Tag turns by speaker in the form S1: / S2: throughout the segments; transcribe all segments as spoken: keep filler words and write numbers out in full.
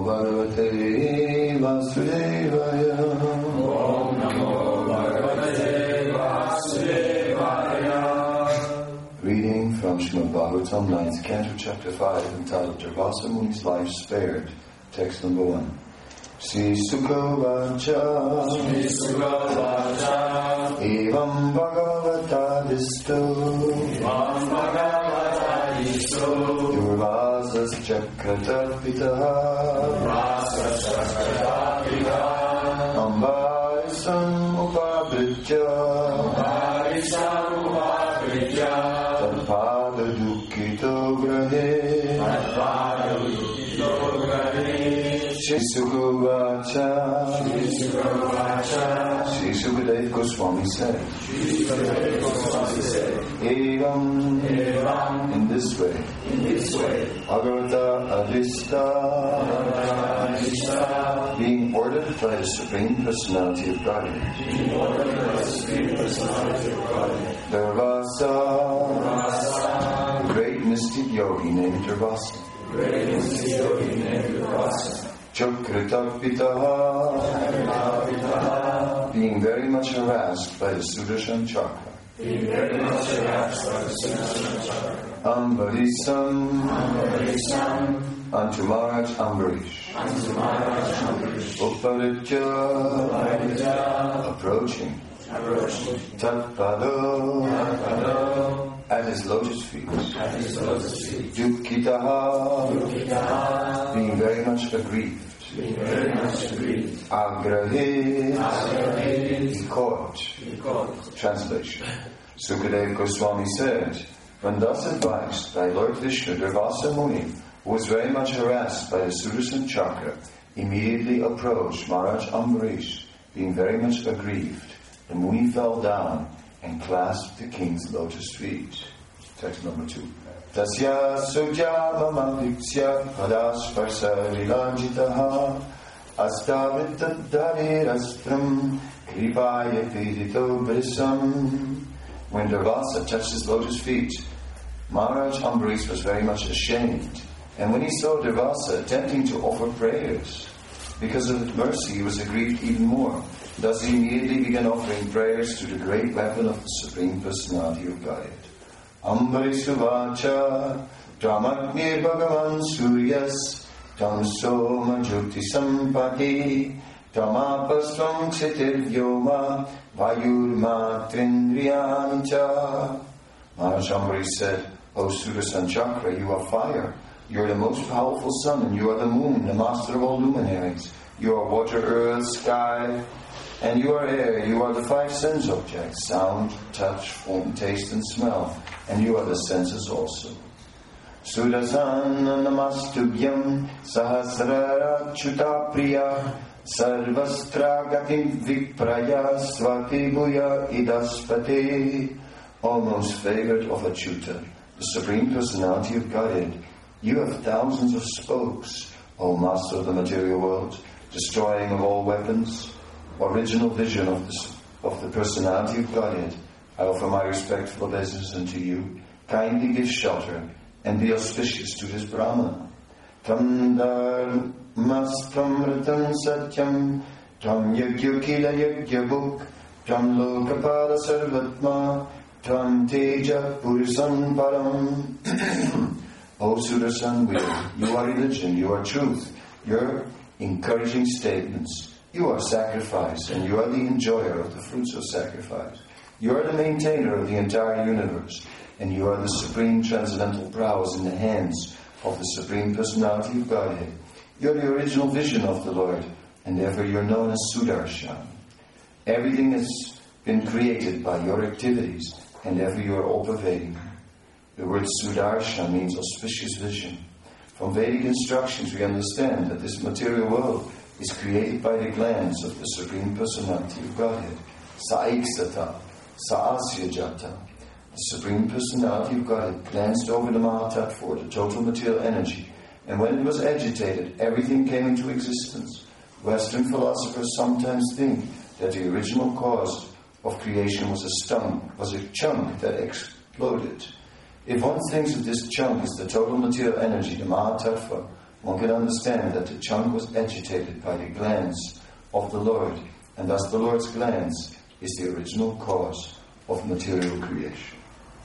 S1: Bhagavate Vasudevaya.
S2: Om Namo Bhagavate Vasudevaya.
S1: Reading from Srimad Bhagavatam, ninth Canto, Chapter five, entitled Durvasa Muni's Life Spared. Text number one. Sri Sukha Vacha
S2: Sri Sukha Vacha
S1: Evam Bhagavata Disto
S2: Evam Bhagavata Disto
S1: Durvasas Chakratapitaha
S2: Durvasas Chakratapitaha
S1: Ambarisam Upabhritya
S2: Ambarisam Upabhritya
S1: Tadpada Dukkito Grahe
S2: Tadpada Dukkito Grahe
S1: Shri Sukha Vacha
S2: Shri Sukha Vacha
S1: Shri Sukadeva Goswami said, Evam,
S2: Evam,
S1: in this way,
S2: in this way,
S1: Bhagavata Adhista,
S2: Adhista,
S1: being ordered by the Supreme Personality of Godhead,
S2: being ordered by the Supreme Personality of Godhead,
S1: Durvasa,
S2: Durvasa,
S1: the great mystic yogi named Durvasa,
S2: great mystic yogi named Durvasa,
S1: Chakratapitaha, being very much harassed by the Sudarshan Chakra,
S2: being very much harassed by the Sudarshan Chakra,
S1: Ambarisam,
S2: Ambarisam,
S1: unto Maharaj Ambarish,
S2: unto Maharaj Ambarish,
S1: Uparitya,
S2: Uparitya,
S1: approaching,
S2: approaching,
S1: Tatpado,
S2: Tatpado,
S1: at his lotus feet,
S2: at his lotus feet,
S1: Dukkitaha,
S2: Dukkitaha,
S1: being very much aggrieved,
S2: being very much aggrieved,
S1: Agrahe,
S2: Agrahe,
S1: he caught.
S2: he caught.
S1: Translation. Sukadeva Goswami said, when thus advised by Lord Vishnu, Durvasa Muni, who was very much harassed by the Sudarshan Chakra, immediately approached Maharaj Ambarish, being very much aggrieved. The Muni fell down and clasped the king's lotus feet. Text number two. Tasya sujamamaviksya padasparsa vilanjitaha astavitadharirastram kripaya pidito brisam. When Durvasa touched his lotus feet, Maharaj Ambarish was very much ashamed. And when he saw Durvasa attempting to offer prayers, because of his mercy, he was aggrieved even more. Thus he immediately began offering prayers to the great weapon of the Supreme Personality of Godhead. Ambarisu Vacha Dramagnir Bhagavan Suryas Tam Soma Jyoti Sampati Tamapasvam Ksitir Vyoma Vayurma Trindriyanicha. Maharaj Ambarish said, O Sudarshan Chakra, you are fire. You are the most powerful sun, and you are the moon, the master of all luminaries. You are water, earth, sky, and you are air. You are the five sense objects, sound, touch, form, taste, and smell. And you are the senses also. Sudarsana namastubhyam sahasrara chuta priya sarvastra gatim vipraya swati bhuya idaspate. O most favored of Achyuta, the Supreme Personality of Godhead, you have thousands of spokes, O Master of the material world, destroying of all weapons, original vision of the, of the Personality of Godhead. I offer my respectful obeisance unto you. Kindly give shelter and be auspicious to this Brahmana. Tam dharmastam ritam satyam tam yagyukila yagyabuk tam lokapala sarvatma tam teja purusan param. O Sudarshan wheel, you are religion, you are truth, you're encouraging statements. You are sacrifice, and you are the enjoyer of the fruits of sacrifice. You are the maintainer of the entire universe, and you are the supreme transcendental prowess in the hands of the Supreme Personality of Godhead. You are the original vision of the Lord, and therefore you are known as Sudarshan. Everything has been created by your activities, and therefore you are all-pervading. The word Sudarshan means auspicious vision. From Vedic instructions we understand that this material world is created by the glance of the Supreme Personality of Godhead. Saiksata, Saasyajata. The Supreme Personality of Godhead glanced over the Mahatattva, the total material energy, and when it was agitated, everything came into existence. Western philosophers sometimes think that the original cause of creation was a stump, was a chunk that exploded. If one thinks of this chunk as the total material energy, the Mahatattva, one can understand that the trunk was agitated by the glance of the Lord, and thus the Lord's glance is the original cause of material creation.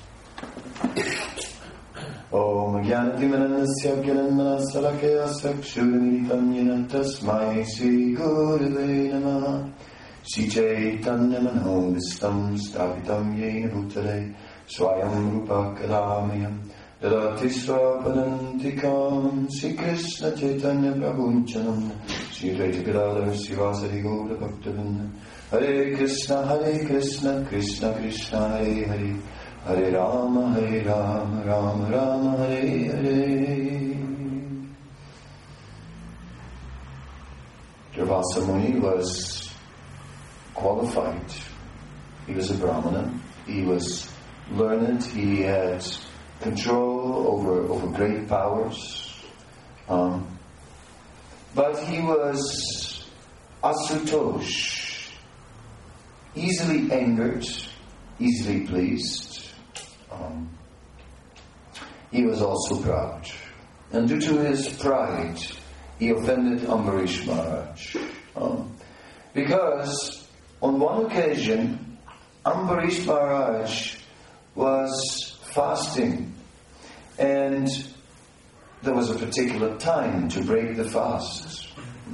S1: Om Jnanatimanasya Gyananmanasarakaya Sakshuramitam Tasmai Sri Gurave Namah Sri Chaitanya Manovistam Stapitam Yena Bhutale Swayam Rupa Kalamayam Dadati Swapadantikam Sri Krishna Chaitanya Prabhunchanam Sri Dvaita Gadadhar Srivasadi Gaura Bhaktavinda Hare Krishna Hare Krishna Krishna Krishna Hare Hare Hare Rama Hare Rama Rama Rama Hare Hare. Durvasa Muni was qualified. He was a Brahmana. He was learned. He had control over, over great powers. Um, but he was asutosh, easily angered, easily pleased. Um, he was also proud. And due to his pride, he offended Ambarish Maharaj. Um, because on one occasion, Ambarish Maharaj was fasting. And there was a particular time to break the fast.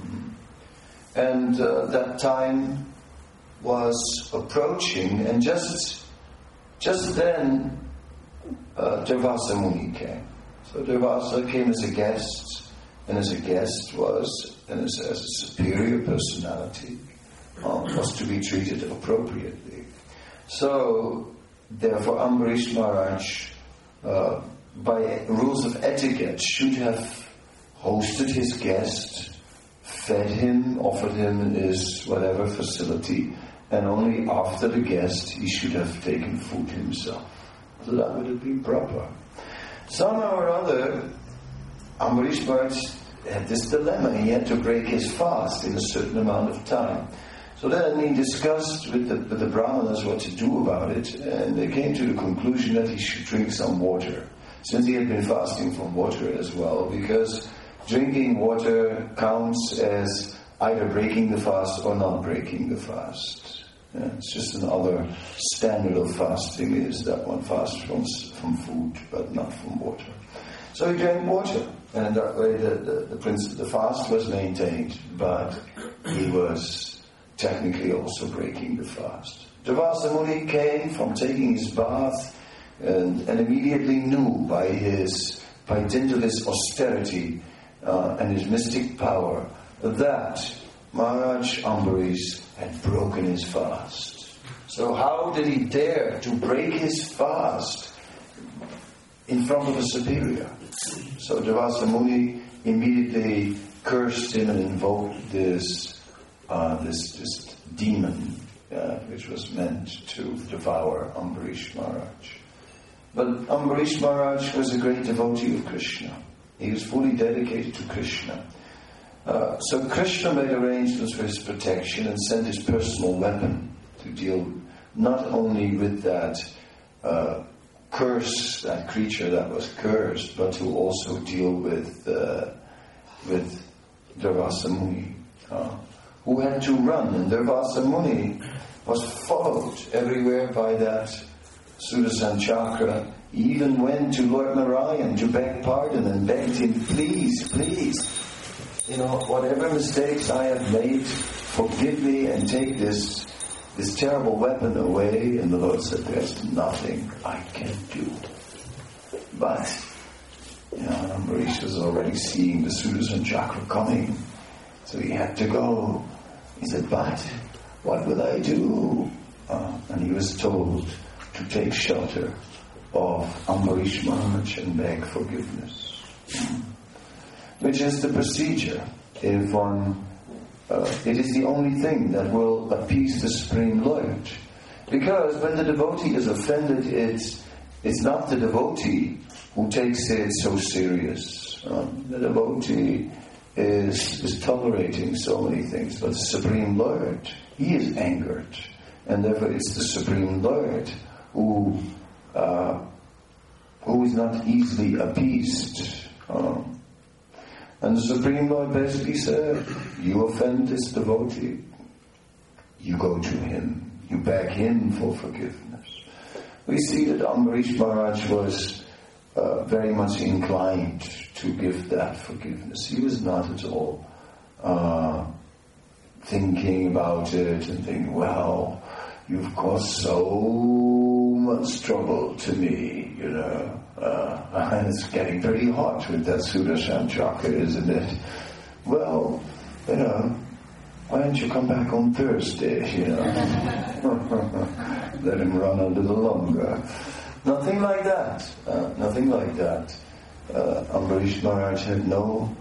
S1: And uh, that time was approaching, and just just then uh, Durvasa Muni came. So Durvasa came as a guest, and as a guest was, and as, as a superior personality, um, was to be treated appropriately. So therefore Ambarish Maharaj, uh, by rules of etiquette, should have hosted his guest, fed him, offered him his whatever facility, and only after the guest he should have taken food himself. So that would have been proper. Somehow or other, Ambarish Maharaj had this dilemma. He had to break his fast in a certain amount of time. So then he discussed with the, with the Brahmanas what to do about it, and they came to the conclusion that he should drink some water, since he had been fasting from water as well, because drinking water counts as either breaking the fast or not breaking the fast. Yeah, it's just another standard of fasting is that one fasts from from food, but not from water. So he drank water, and in that way the, the, the, principle, the fast was maintained, but he was technically also breaking the fast. Durvasa Muni came from taking his bath, and, and immediately knew by his by dint of his austerity uh, and his mystic power that Maharaj Ambarish had broken his fast. So how did he dare to break his fast in front of a superior? So Durvasa Muni immediately cursed him and invoked this uh, this, this demon uh, which was meant to devour Ambarish Maharaj. But Ambarish Maharaj was a great devotee of Krishna. He was fully dedicated to Krishna. Uh, so Krishna made arrangements for his protection and sent his personal weapon to deal not only with that uh, curse, that creature that was cursed, but to also deal with uh, with Durvasa Muni, uh, who had to run. And Durvasa Muni was followed everywhere by that Sudarsana Chakra. He even went to Lord Narayan to beg pardon and begged him, please, please, you know, whatever mistakes I have made, forgive me and take this this terrible weapon away. And the Lord said, there's nothing I can do. But, you know, Ambarish was already seeing the Sudarsana Chakra coming, so he had to go. He said, but what will I do? Uh, and he was told to take shelter of Ambarish Maharaj and beg forgiveness. Which is the procedure. If one, uh, it is the only thing that will appease the Supreme Lord. Because when the devotee is offended, it's, it's not the devotee who takes it so serious. Um, the devotee is, is tolerating so many things, but the Supreme Lord, he is angered. And therefore it's the Supreme Lord who uh, who is not easily appeased. Um, And the Supreme Lord basically said, you offend this devotee, you go to him, you beg him for forgiveness. We see that Ambarish Maharaj was uh, very much inclined to give that forgiveness. He was not at all uh, thinking about it and thinking, well, you've caused so much trouble to me, you know. Uh, and it's getting pretty hot with that Sudarshan Chakra, isn't it? Well, you know, why don't you come back on Thursday, you know? Let him run a little longer. Nothing like that. Uh, nothing like that. Uh, Ambarish Maharaj had no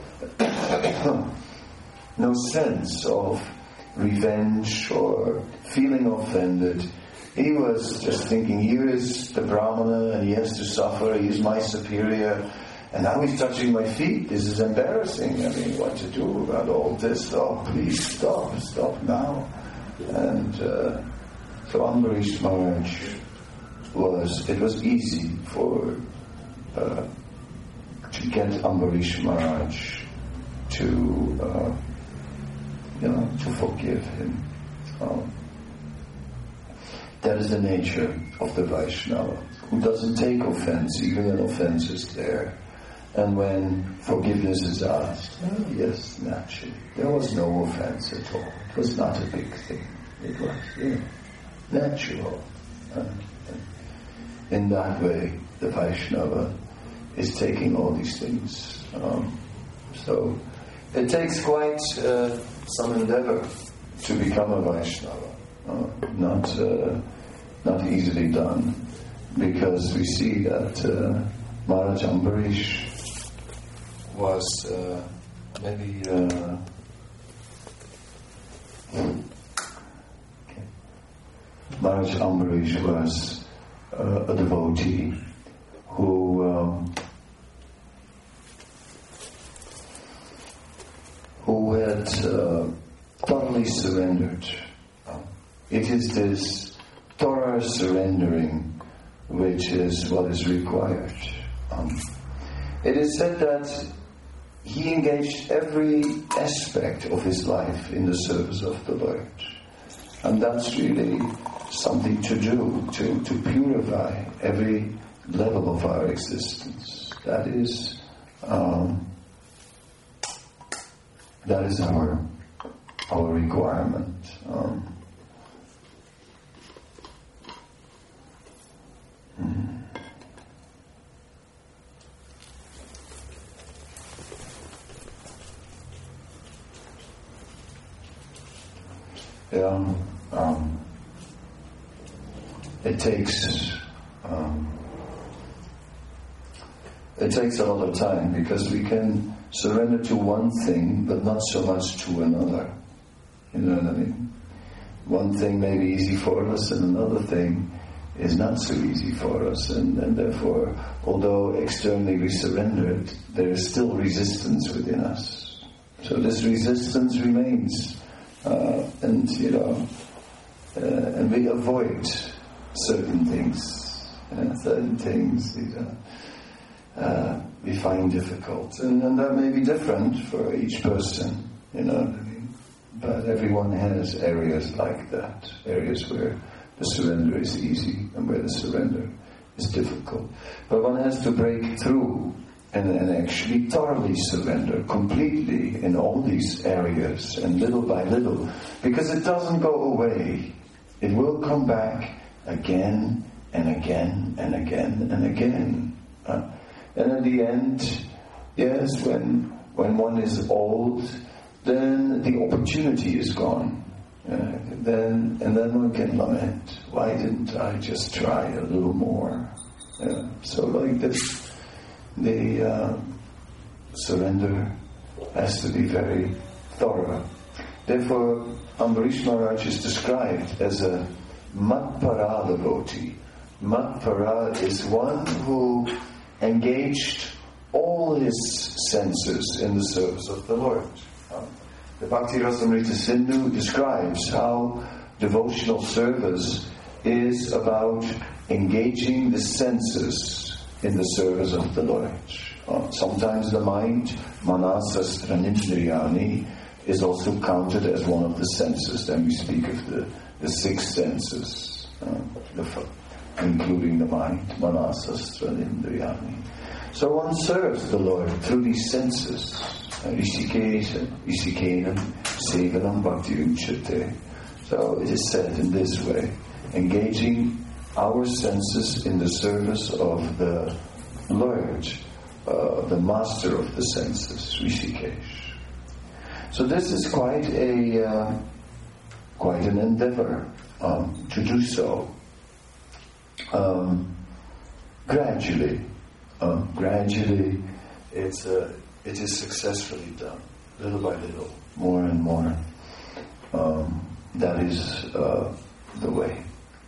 S1: no sense of revenge or feeling offended. He was just thinking, here is the Brahmana and he has to suffer, he is my superior, and now he's touching my feet. This is embarrassing. I mean, what to do about all this? Oh, please stop, stop now. And uh, so Ambarish Maharaj was, it was easy for, uh, to get Ambarish Maharaj to, uh, you know, to forgive him. Um, That is the nature of the Vaishnava, who doesn't take offense, even when offense is there. And when forgiveness is asked, oh, yes, naturally. There was no offense at all. It was not a big thing. It was, you know, natural. And in that way, the Vaishnava is taking all these things. Um, so, it takes quite uh, some endeavor to become a Vaishnava. Uh, not uh, not easily done, because we see that uh, Maharaj Ambarish was uh, maybe uh, okay. Maharaj Ambarish was uh, a devotee who um, who had uh, totally surrendered. It is this Torah surrendering which is what is required. Um, it is said that he engaged every aspect of his life in the service of the Lord. And that's really something to do, to, to purify every level of our existence. That is, um, that is our, our requirement. Um, Yeah, um, it takes um, it takes a lot of time, because we can surrender to one thing but not so much to another. You know what I mean? One thing may be easy for us and another thing is not so easy for us, and, and therefore, although externally we surrender it, there is still resistance within us. So this resistance remains. Uh, and you know, uh, and we avoid certain things, uh, certain things you know, uh, we find difficult, and, and that may be different for each person, you know what I mean? But everyone has areas like that, areas where the surrender is easy and where the surrender is difficult. But one has to break through and, and actually thoroughly surrender completely in all these areas, and little by little, because it doesn't go away. It will come back again and again and again and again. Uh, and at the end, yes, when when one is old, then the opportunity is gone. Uh, then and then one can lament, why didn't I just try a little more? Uh, so like this. The uh, surrender has to be very thorough. Therefore, Ambarish Maharaj is described as a Matpara devotee. Matpara is one who engaged all his senses in the service of the Lord. Um, the Bhakti Rasamrita Sindhu describes how devotional service is about engaging the senses in the service of the Lord. Uh, sometimes the mind, manasastra nindriyani, is also counted as one of the senses. Then we speak of the, the six senses, uh, the, including the mind, manasastra nindriyani. So one serves the Lord through these senses. Rishikesha, Rishikenam, Sevanam Bhakti Uchate. So it is said in this way, engaging our senses in the service of the Lord, uh, the master of the senses, Rishikesh. So this is quite a uh, quite an endeavor um, to do so um, gradually. Um, gradually, it's uh, it is successfully done, little by little, more and more. Um, that is uh, the way.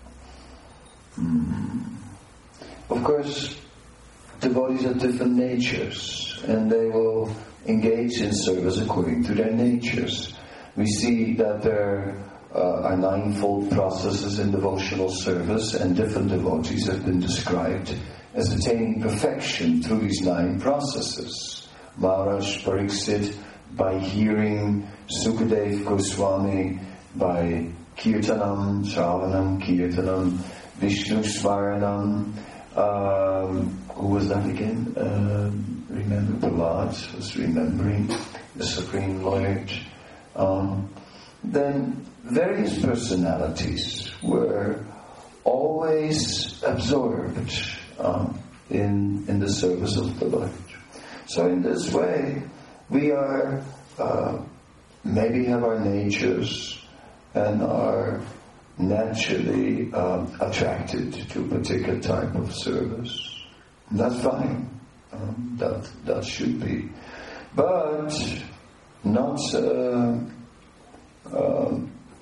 S1: Mm. Of course, devotees have different natures, and they will engage in service according to their natures. We see that there uh, are ninefold processes in devotional service, and different devotees have been described as attaining perfection through these nine processes. Maharaj Pariksit, by hearing Sukadev Goswami, by Kirtanam, Shravanam, Kirtanam, Vishnu Smaranam, um, who was that again? Um, remember, Prahlad was remembering the Supreme Lord. Um, then various personalities were always absorbed um, in in the service of the Lord. So in this way, we are uh, maybe have our natures and are naturally uh, attracted to a particular type of service. And that's fine. Um, that that should be, but not uh, uh,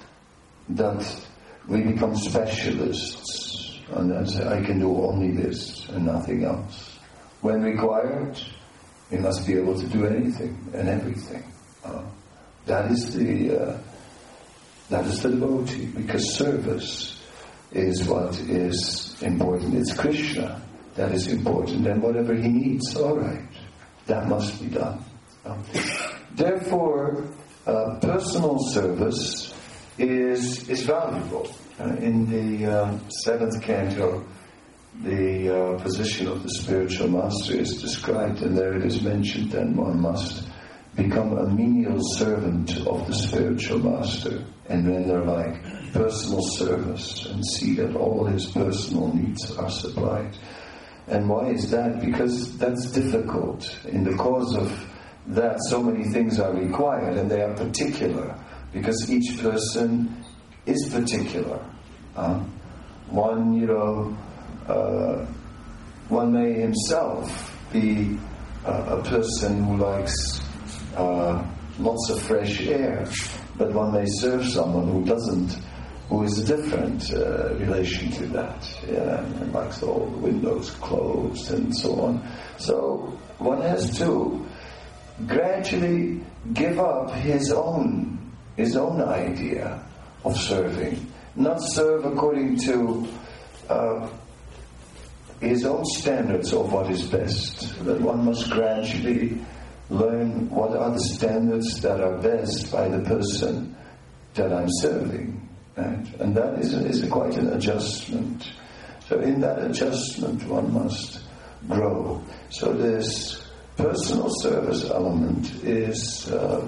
S1: that we become specialists and then say, I can do only this and nothing else. When required, we must be able to do anything and everything. Uh, that is the uh, that is the devotee, because service is what is important. It's Krishna that is important, and whatever he needs, all right, that must be done. Uh, therefore, uh, personal service is is valuable. Uh, in the uh, seventh canto, the uh, position of the spiritual master is described, and there it is mentioned that one must become a menial servant of the spiritual master and render like personal service and see that all his personal needs are supplied. And why is that? Because that's difficult. In the cause of that, so many things are required, and they are particular, because each person is particular. Uh, one, you know, uh, one may himself be uh, a person who likes uh, lots of fresh air, but one may serve someone who doesn't, who is a different uh, relation to that, yeah, and likes all the windows closed and so on. So one has to gradually give up his own his own idea of serving, not serve according to uh, his own standards of what is best. That one must gradually learn what are the standards that are best by the person that I'm serving. Right? And that is, is a, quite an adjustment. So in that adjustment one must grow. So this personal service element is uh,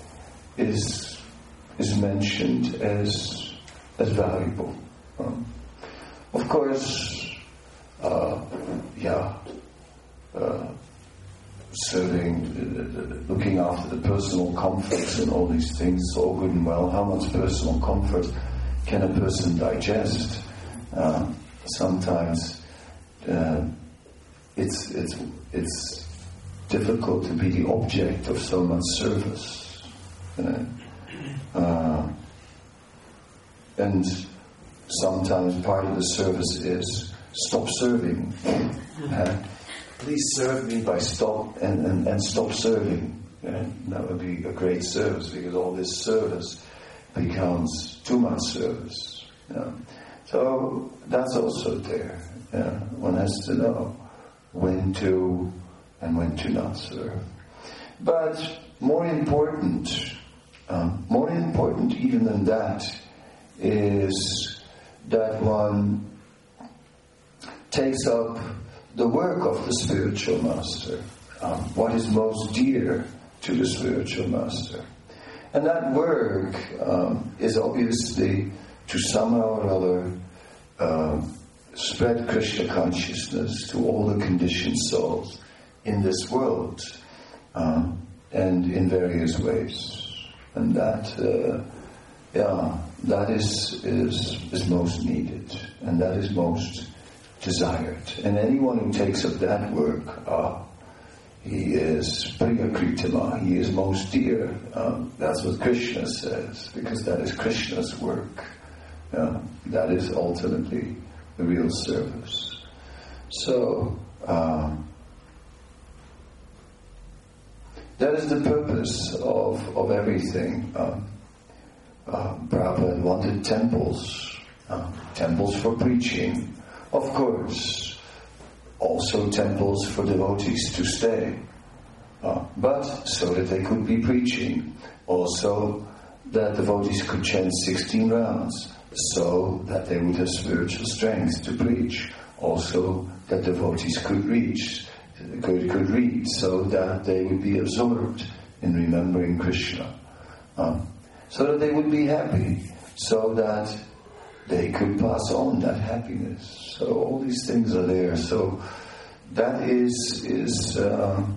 S1: is is mentioned as as valuable. Um, of course, uh, yeah, uh, serving, uh, looking after the personal comforts and all these things, all good and well. How much personal comfort can a person digest? Uh, sometimes uh, it's it's it's difficult to be the object of so much service. You know? uh, and sometimes part of the service is stop serving. Uh, please serve me by stop and, and, and stop serving. Uh, that would be a great service, because all this service becomes too much service. You know? So that's also there. Yeah? One has to know when to and when to not serve. But more important, um, more important even than that, is that one takes up the work of the spiritual master, um, what is most dear to the spiritual master. And that work um, is obviously to somehow or other uh, spread Krishna consciousness to all the conditioned souls in this world, um, and in various ways. And that, uh, yeah, that is, is is most needed, and that is most desired. And anyone who takes up that work, ah, he is Priya Kritama, he is most dear. Um, that's what Krishna says, because that is Krishna's work. Yeah, that is ultimately the real service. So, um, that is the purpose of, of everything. Um, uh, Prabhupada wanted temples, uh, temples for preaching. Of course, also temples for devotees to stay, uh, but so that they could be preaching. Also, that devotees could chant sixteen rounds, so that they would have spiritual strength to preach. Also, that devotees could reach, could, could read, so that they would be absorbed in remembering Krishna. Um, so that they would be happy, so that they could pass on that happiness. So all these things are there. So that is is uh,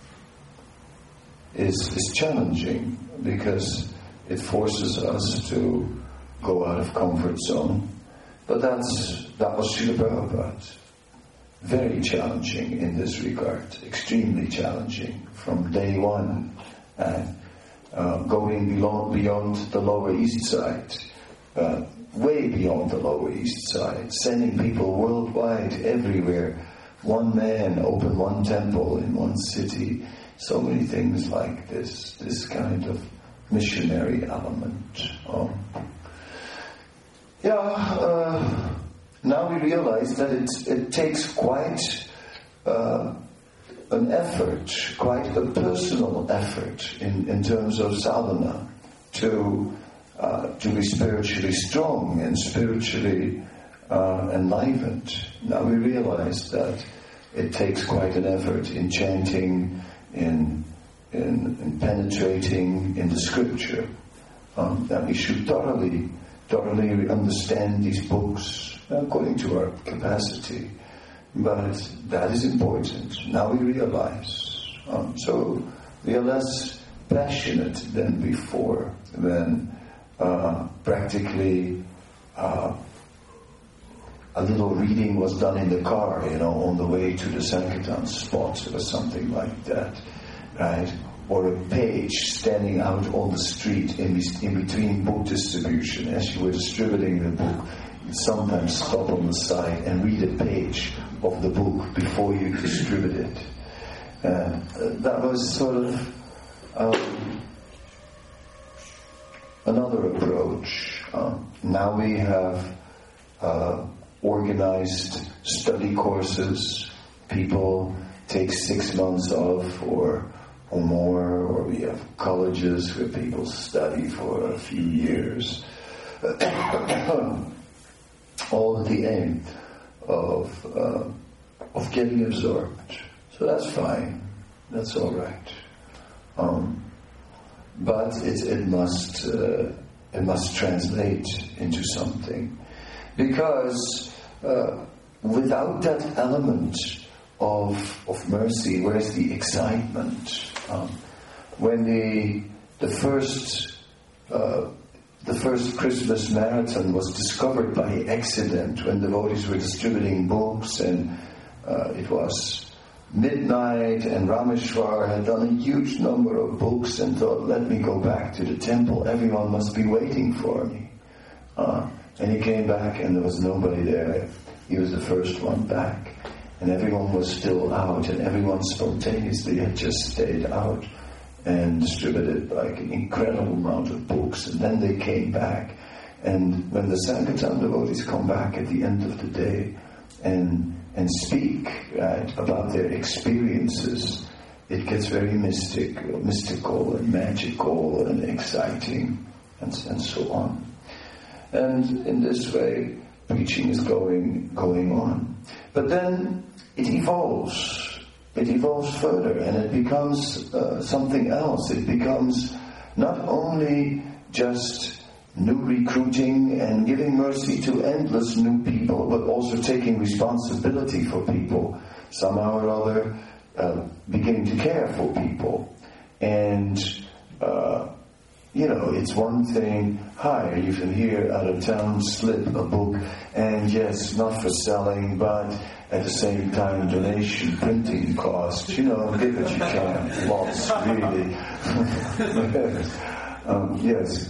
S1: is, is challenging, because it forces us to go out of comfort zone. But that's that was Srila Prabhupada. Very challenging in this regard, extremely challenging from day one, and uh, going beyond, beyond the Lower East Side. Uh, way beyond the Lower East Side, sending people worldwide, everywhere. One man opened one temple in one city. So many things like this, this kind of missionary element. Um, yeah, uh, now we realize that it, it takes quite uh, an effort, quite a personal effort in, in terms of sadhana to Uh, to be spiritually strong and spiritually uh, enlivened. Now we realize that it takes quite an effort in chanting, in, in, in penetrating in the scripture, um, that we should thoroughly, thoroughly understand these books according to our capacity. But that is important. Now we realize. Um, so we are less passionate than before, when Uh, practically uh, a little reading was done in the car, you know, on the way to the Sankirtan spot or something like that, right? Or a page standing out on the street in, in between book distribution. As you were distributing the book, you'd sometimes stop on the side and read a page of the book before you distribute it. Uh, that was sort of Um, another approach. Uh, now we have uh, organized study courses. People take six months off or or more, or we have colleges where people study for a few years. All with the aim of uh, of getting absorbed. So that's fine. That's all right. Um, But it, it must uh, it must translate into something, because uh, without that element of of mercy, where's the excitement? Um, when the the first uh, the first Christmas marathon was discovered by accident, when devotees were distributing books, and uh, it was midnight, and Rameshwar had done a huge number of books and thought, let me go back to the temple, everyone must be waiting for me. Uh, and he came back and there was nobody there. He was the first one back, and everyone was still out, and everyone spontaneously had just stayed out and distributed like an incredible amount of books. And then they came back, and when the Sankirtan devotees come back at the end of the day, and and speak, right, about their experiences, it gets very mystic, mystical and magical and exciting, and, and so on. And in this way, preaching is going going on. But then it evolves. It evolves further, and it becomes uh, something else. It becomes not only just new recruiting and giving mercy to endless new people, but also taking responsibility for people, somehow or other uh, beginning to care for people. And, uh, you know, it's one thing, hi, you can hear out of town slip a book, and yes, not for selling, but at the same time donation, printing costs, you know, give what you can, lots, really. um, yes.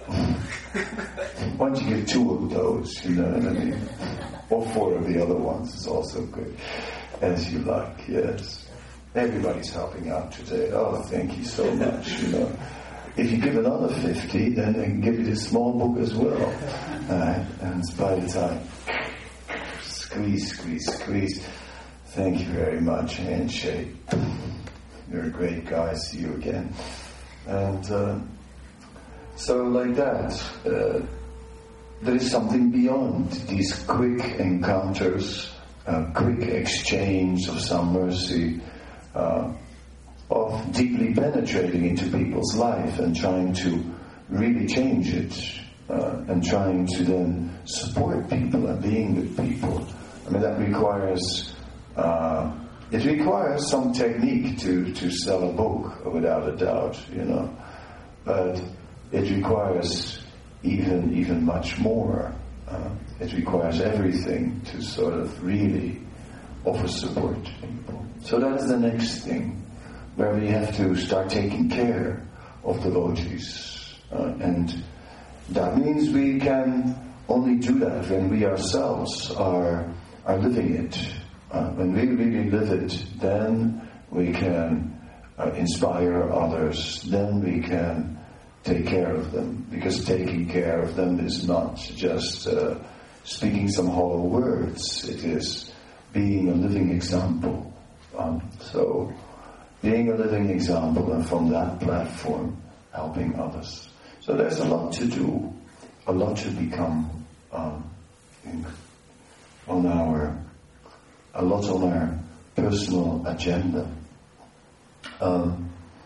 S1: Why don't you get two of those, you know what I mean? Or four of the other ones is also good. As you like, yes. Everybody's helping out today. Oh, thank you so much, you know. If you give another fifty, then they can give you this small book as well. Alright, and by the time, squeeze, squeeze, squeeze. Thank you very much, handshake. You're a great guy, see you again. And, uh, So like that, uh, there is something beyond these quick encounters, uh, quick exchange of some mercy, uh, of deeply penetrating into people's life and trying to really change it, uh, and trying to then support people and being with people. I mean, that requires, uh, it requires some technique to, to sell a book, without a doubt, you know, but it requires even even much more. Uh, it requires everything to sort of really offer support to people. So that is the next thing, where we have to start taking care of devotees. Uh, and that means we can only do that when we ourselves are, are living it. Uh, when we really live it, then we can uh, inspire others, then we can take care of them, because taking care of them is not just uh, speaking some hollow words, it is being a living example. Um, so, being a living example, and from that platform, helping others. So there's a lot to do, a lot to become um, in, on our, a lot on our personal agenda. Um,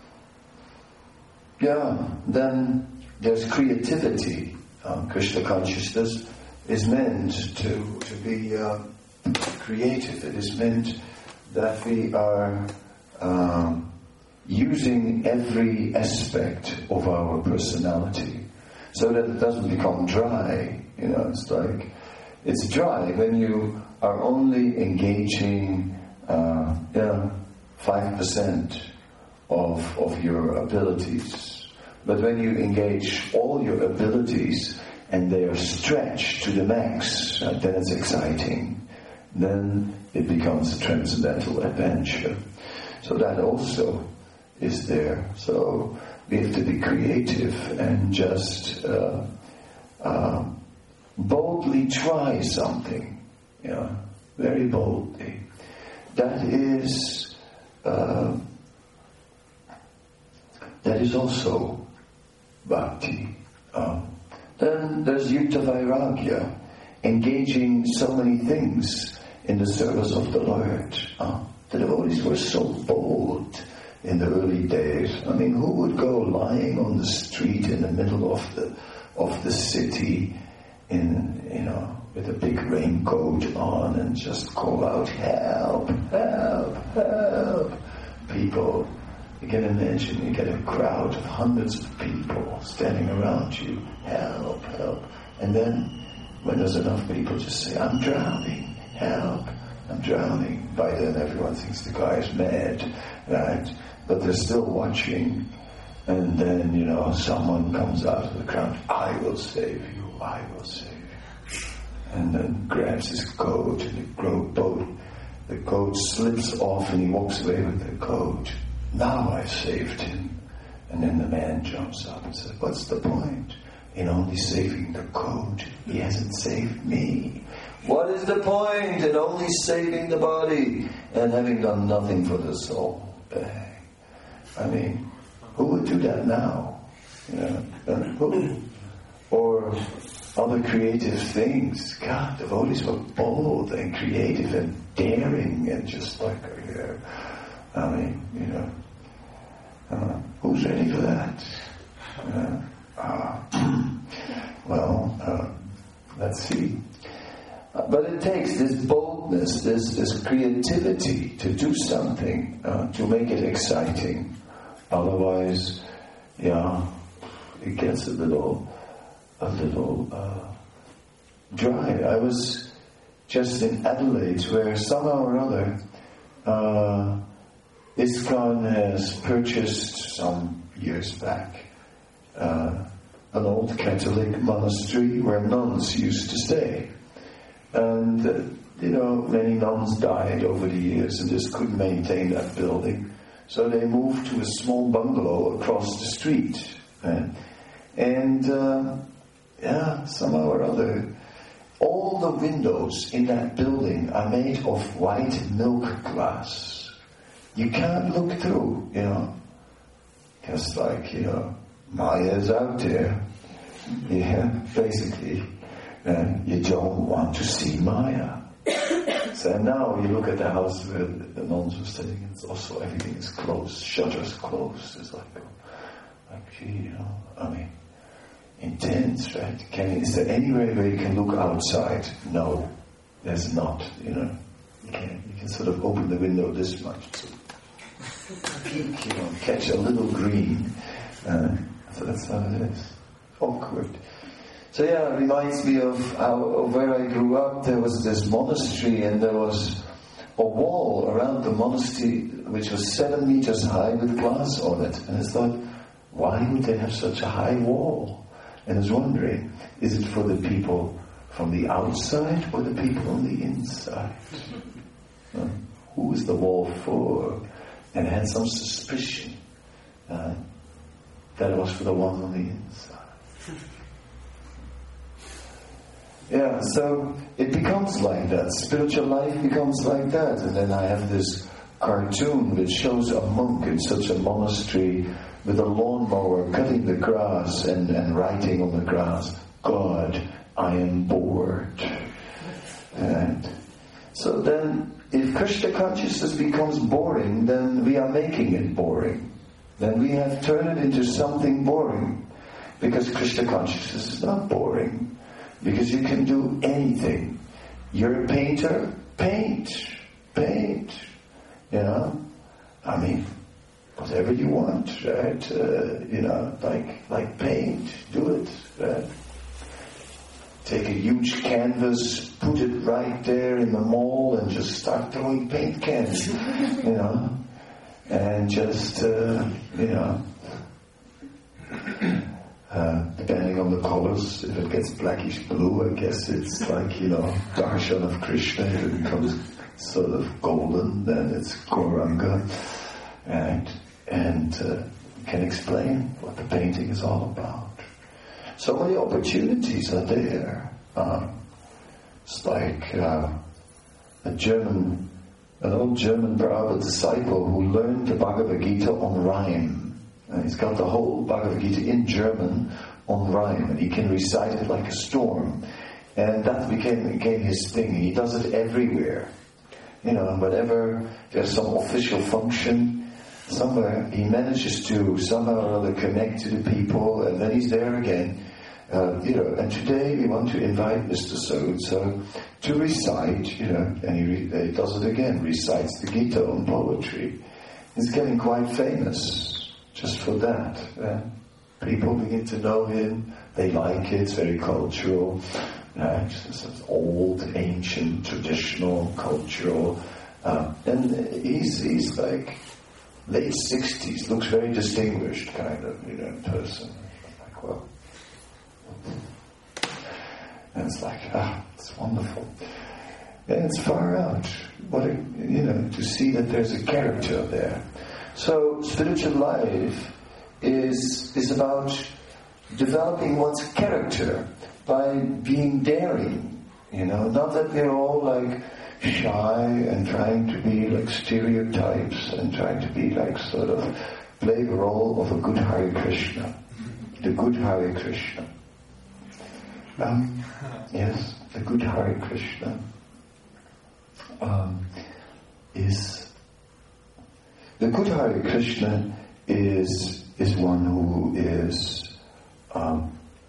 S1: Yeah, then there's creativity. Um, Krishna consciousness is meant to to be uh, creative. It is meant that we are um, using every aspect of our personality, so that it doesn't become dry. You know, it's like it's dry when you are only engaging, uh, you know, five percent. Of, of your abilities. But when you engage all your abilities and they are stretched to the max, uh, then it's exciting. Then it becomes a transcendental adventure. So that also is there. So we have to be creative and just uh, uh, boldly try something. You know, very boldly. That is... Uh, That is also bhakti. Um, then there's yukta vairagya, engaging so many things in the service of the Lord. Uh, the devotees were so bold in the early days. I mean, who would go lying on the street in the middle of the of the city, in you know, with a big raincoat on, and just call out, "Help! Help! Help!" People. You can imagine, you get a crowd of hundreds of people standing around you, help, help. And then, when there's enough people, just say, "I'm drowning, help, I'm drowning." By then everyone thinks the guy is mad, right? But they're still watching. And then, you know, someone comes out of the crowd, "I will save you, I will save you." And then grabs his coat, and the coat, the coat slips off, and he walks away with the coat. "Now I've saved him." And then the man jumps up and says, "What's the point in only saving the coat? He hasn't saved me. What is the point in only saving the body and having done nothing for the soul? I mean, who would do that now? You know, who? Or other creative things. God, devotees were bold and creative and daring and just like, uh, I mean, you know, uh, who's ready for that? Uh, uh, well, uh, let's see. Uh, but it takes this boldness, this, this creativity to do something, uh, to make it exciting. Otherwise, yeah, it gets a little, a little uh, dry. I was just in Adelaide, where somehow or other, uh, ISKCON has purchased some years back uh, an old Catholic monastery where nuns used to stay. And, uh, you know, many nuns died over the years and just couldn't maintain that building. So they moved to a small bungalow across the street. Uh, and, uh, yeah, somehow or other, all the windows in that building are made of white milk glass. You can't look through, you know. Just like, you know, Maya's out there. Yeah, basically. And you don't want to see Maya. So now you look at the house where the nuns were staying, and it's also everything is closed, shutters closed. It's like, like, gee, you know, I mean, intense, right? Can, is there anywhere where you can look outside? No, there's not, you know. You can, you can sort of open the window this much. So peek, you know, catch a little green. Uh, so that's how it is. Awkward. So yeah, it reminds me of, how, of where I grew up. There was this monastery, and there was a wall around the monastery which was seven meters high with glass on it. And I thought, why would they have such a high wall? And I was wondering, is it for the people from the outside or the people on the inside? Uh, who is the wall for? And I had some suspicion uh, that it was for the one on the inside. Yeah, so it becomes like that. Spiritual life becomes like that. And then I have this cartoon which shows a monk in such a monastery with a lawnmower cutting the grass and, and writing on the grass, God, I am bored. And so then, if Krishna consciousness becomes boring, then we are making it boring. Then we have turned it into something boring. Because Krishna consciousness is not boring. Because you can do anything. You're a painter, paint, paint. You know? I mean, whatever you want, right? Uh, you know, like like paint, do it, right? Take a huge canvas, put it right there in the mall, and just start throwing paint cans, you know, and just, uh, you know, uh, depending on the colors, if it gets blackish blue, I guess it's like, you know, darshan of Krishna. If it becomes sort of golden, then it's Gauranga, right? And uh, can explain what the painting is all about. So many opportunities are there. Uh, it's like uh, a German, an old German Brahma disciple who learned the Bhagavad Gita on rhyme. And he's got the whole Bhagavad Gita in German on rhyme, and he can recite it like a storm. And that became, became his thing. He does it everywhere. You know, whenever there's some official function somewhere, he manages to somehow or other connect to the people, and then he's there again. Uh, you know, and today we want to invite Mister So-and-so to recite, you know, and he, re- he does it again, recites the Gita on poetry. He's getting quite famous just for that. Uh, people begin to know him, they like it, it's very cultural, uh, it's old, ancient, traditional, cultural, uh, and he's, he's like late sixties, looks very distinguished kind of, you know, person. Like, well, and it's like, ah, it's wonderful. And it's far out. What a, you know, to see that there's a character there. So spiritual life is is about developing one's character by being daring, You know, not that we're all like shy and trying to be like stereotypes and trying to be like sort of play the role of a good Hare Krishna. The good Hare Krishna. Um, yes, the good Hare Krishna um, is the good Hare Krishna is is one who is um,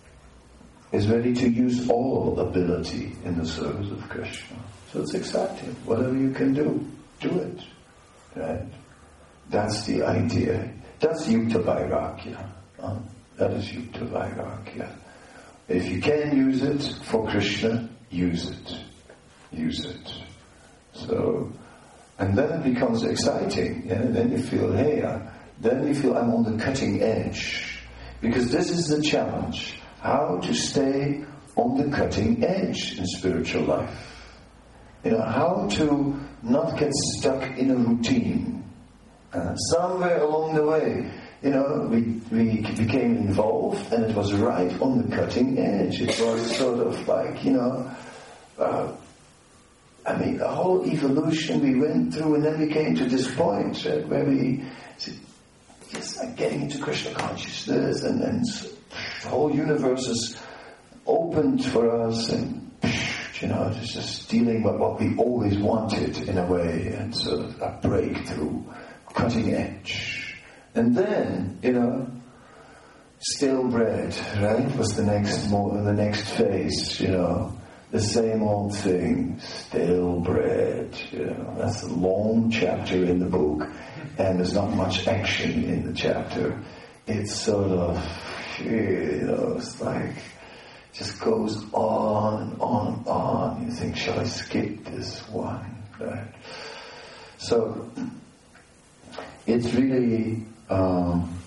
S1: is ready to use all ability in the service of Krishna. So it's exciting. Whatever you can do, do it. Right? That's the idea. That's Yukta Vairagya. Huh? That is Yukta Vairagya. If you can use it for Krishna, use it. Use it. So, and then it becomes exciting. Yeah? Then you feel, hey, uh, then you feel I'm on the cutting edge. Because this is the challenge. How to stay on the cutting edge in spiritual life. You know, how to not get stuck in a routine. Uh, somewhere along the way, you know, we, we became involved and it was right on the cutting edge. It was sort of like, you know, uh, I mean, a whole evolution we went through, and then we came to this point right, where we said, it's like getting into Krishna consciousness, and then the whole universe is opened for us, and you know, it's just dealing with what we always wanted in a way, and sort of a breakthrough, cutting edge. And then, you know, stale bread, right, was the next more the next phase, you know. The same old thing, stale bread, you know. That's a long chapter in the book, and there's not much action in the chapter. It's sort of, you know, it's like, just goes on and on and on. You think, shall I skip this one? Right? So, it's really, um,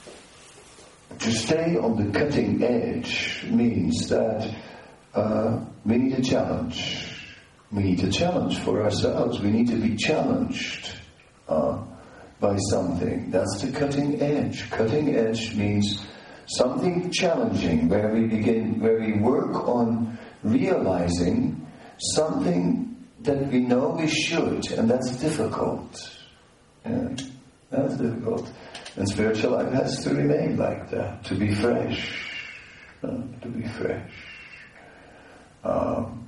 S1: to stay on the cutting edge means that uh, we need a challenge. We need a challenge for ourselves. We need to be challenged uh, by something. That's the cutting edge. Cutting edge means something challenging, where we begin, where we work on realizing something that we know we should, and that's difficult. Yeah, that's difficult. And spiritual life has to remain like that, to be fresh, uh, to be fresh. Um,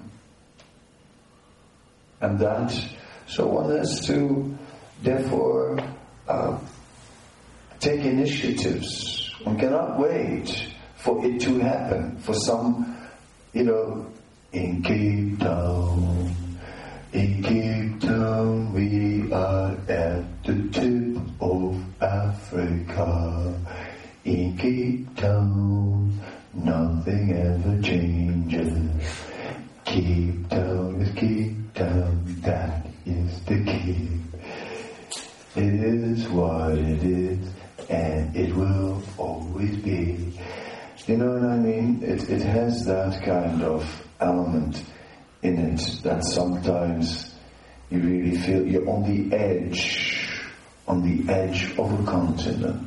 S1: and that, so one has to, therefore, uh, take initiatives. One cannot wait for it to happen. For some, you know, in Cape Town, in Cape Town, we are at the tip of Africa. In Cape Town, nothing ever changes. Cape Town is Cape Town, that is the Cape. It is what it is, and it will always be. You know what I mean? It, it has that kind of element in it that sometimes you really feel you're on the edge, on the edge of a continent.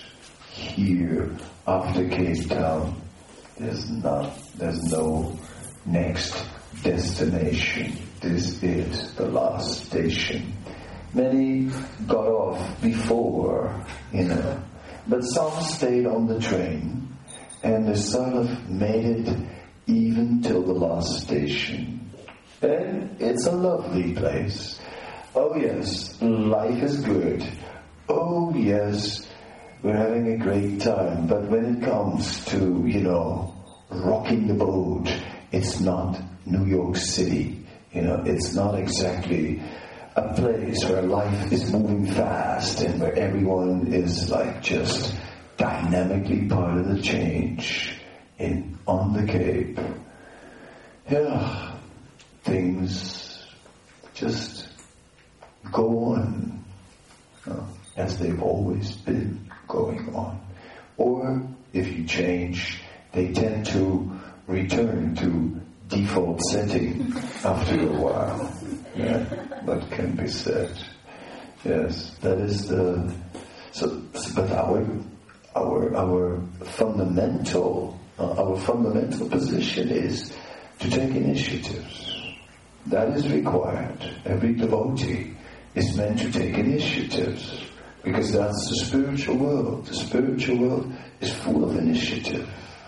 S1: Here, after Cape Town, there's not, there's no next destination. This is the last station. Many got off before, you know, but some stayed on the train, and they sort of made it even till the last station. And it's a lovely place. Oh yes, life is good. Oh yes, we're having a great time. But when it comes to, you know, rocking the boat, it's not New York City. You know, it's not exactly a place where life is moving fast and where everyone is like just dynamically part of the change in on the Cape. Yeah, things just go on uh, as they've always been going on. Or if you change, they tend to return to default setting after a while. Yeah, that can be said. Yes, that is the. So, but our our our fundamental uh, our fundamental position is to take initiatives. That is required. Every devotee is meant to take initiatives, because that's the spiritual world. The spiritual world is full of initiative.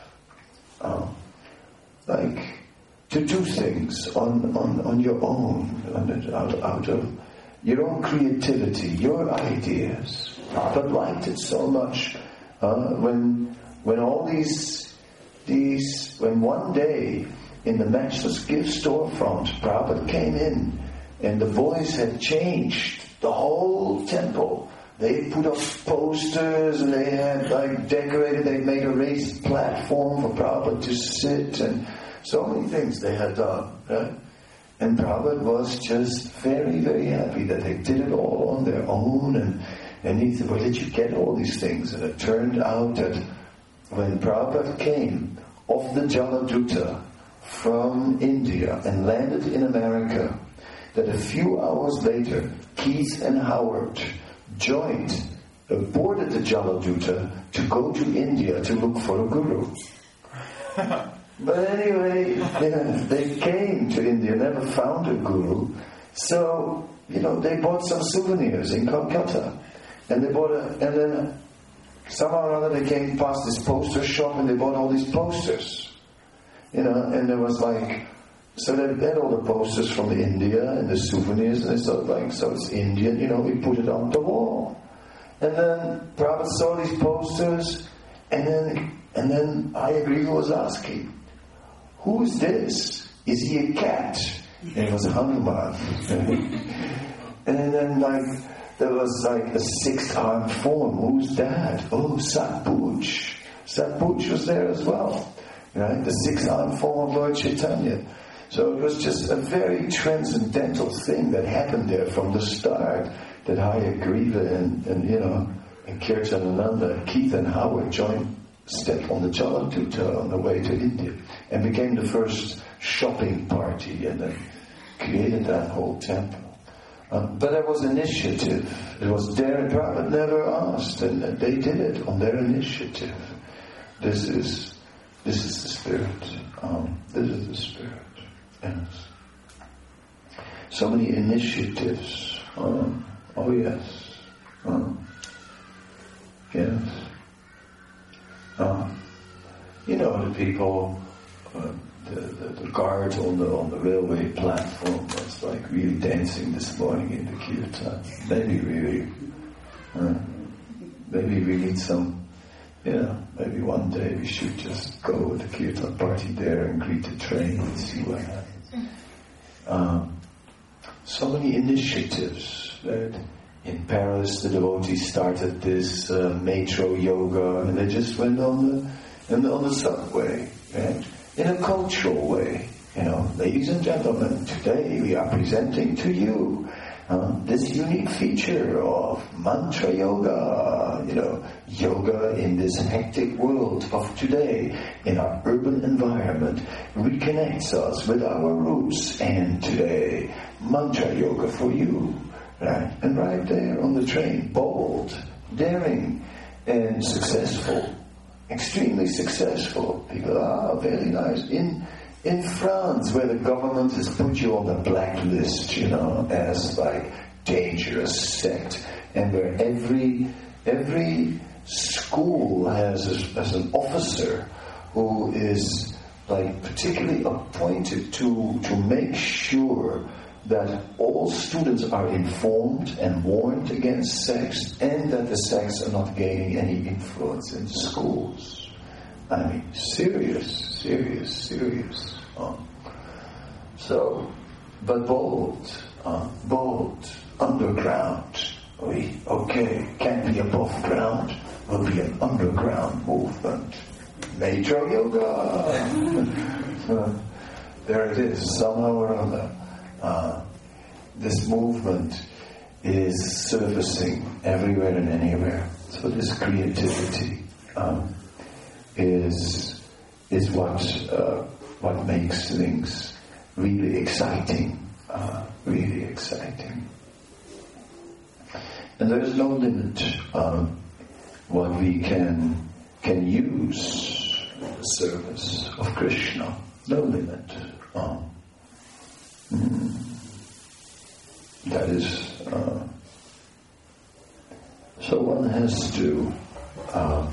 S1: Um, like to do things on, on, on your own, on, out, out of your own creativity, your ideas. Prabhupada liked it so much uh, when when all these these when one day in the Matchless Gift storefront, Prabhupada came in and the voice had changed the whole temple. They put up posters and they had like decorated, they made a raised platform for Prabhupada to sit, and so many things they had done, right? And Prabhupada was just very, very happy that they did it all on their own, and, and he said, where did you get all these things? And it turned out that when Prabhupada came off the Jaladuta from India and landed in America, that a few hours later, Keith and Howard joined, uh, boarded the Jaladuta to go to India to look for a guru. But anyway, yeah, they came to India, never found a guru, so, you know, they bought some souvenirs in Calcutta. And they bought a, and then somehow or other they came past this poster shop and they bought all these posters. You know, and there was like, so they had all the posters from the India and the souvenirs, and they thought like, so it's Indian, you know, we put it on the wall. And then Prabhupada saw these posters, and then and then Hayagriva was asking, who's this? Is he a cat? And it was Hanuman. And then like there was like a six-armed form. Who's that? Oh, Satpuj. Satpuj was there as well. Right? The six-armed form of Lord Chaitanya. So it was just a very transcendental thing that happened there from the start, that Hayagriva and, and you know, and Kirtanananda, Keith and Howard joined, stepped on the Jaladuta on the way to India and became the first shopping party, and then created that whole temple. Um, but there was initiative. It was there, Prabhupada never asked, and they did it on their initiative. This is this is the spirit. Um, this is the spirit. Yes. So many initiatives. Um, oh yes. Um, yes. Um, you know, the people, uh, the, the the guard on the on the railway platform was like really dancing this morning in the kirtan. Maybe really, uh, maybe we need some. You know, maybe one day we should just go with the kirtan party there and greet the train and see what happens. Um, so many initiatives. Right? In Paris, the devotees started this uh, metro yoga, and they just went on the and on the subway, right? In a cultural way. You know, ladies and gentlemen, today we are presenting to you uh, this unique feature of mantra yoga. You know, yoga in this hectic world of today, in our urban environment, reconnects us with our roots. And today, mantra yoga for you. Right? And right there on the train, bold, daring, and successful. Extremely successful. People are very nice. In in France, where the government has put you on the blacklist, you know, as like dangerous sect, and where every every school has a, has an officer who is like particularly appointed to to make sure that all students are informed and warned against sex, and that the sects are not gaining any influence in schools. I mean, serious, serious, serious. Um, so, but bold, uh, bold, underground. We, okay, can't be above ground, will be an underground movement. Metro yoga. uh, there it is, somehow or other. Uh, this movement is surfacing everywhere and anywhere. So this creativity um, is is what uh, what makes things really exciting, uh, really exciting. And there is no limit on what we can can use in the service of Krishna. No limit. Oh. Mm. That is, uh, so one has to, uh,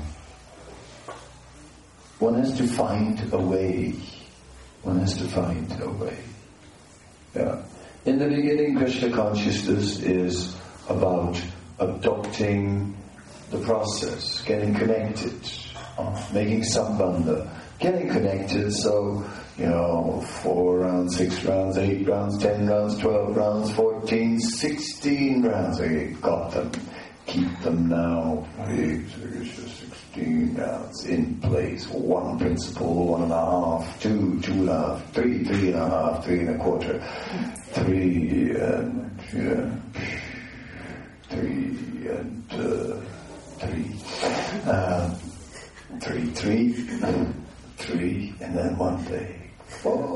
S1: one has to find a way. One has to find a way. Yeah. In the beginning, Krishna consciousness is about adopting the process, getting connected, uh, making sambandha, getting connected. So, you know, four rounds, six rounds, eight rounds, ten rounds, twelve rounds, fourteen, sixteen rounds. Okay, got them. Keep them now. sixteen rounds in place. One principle, one and a half, two, two and a half, three, three and a half, three and a quarter, three and yeah, three and uh, three, uh, three, three, three, and then one day. Four.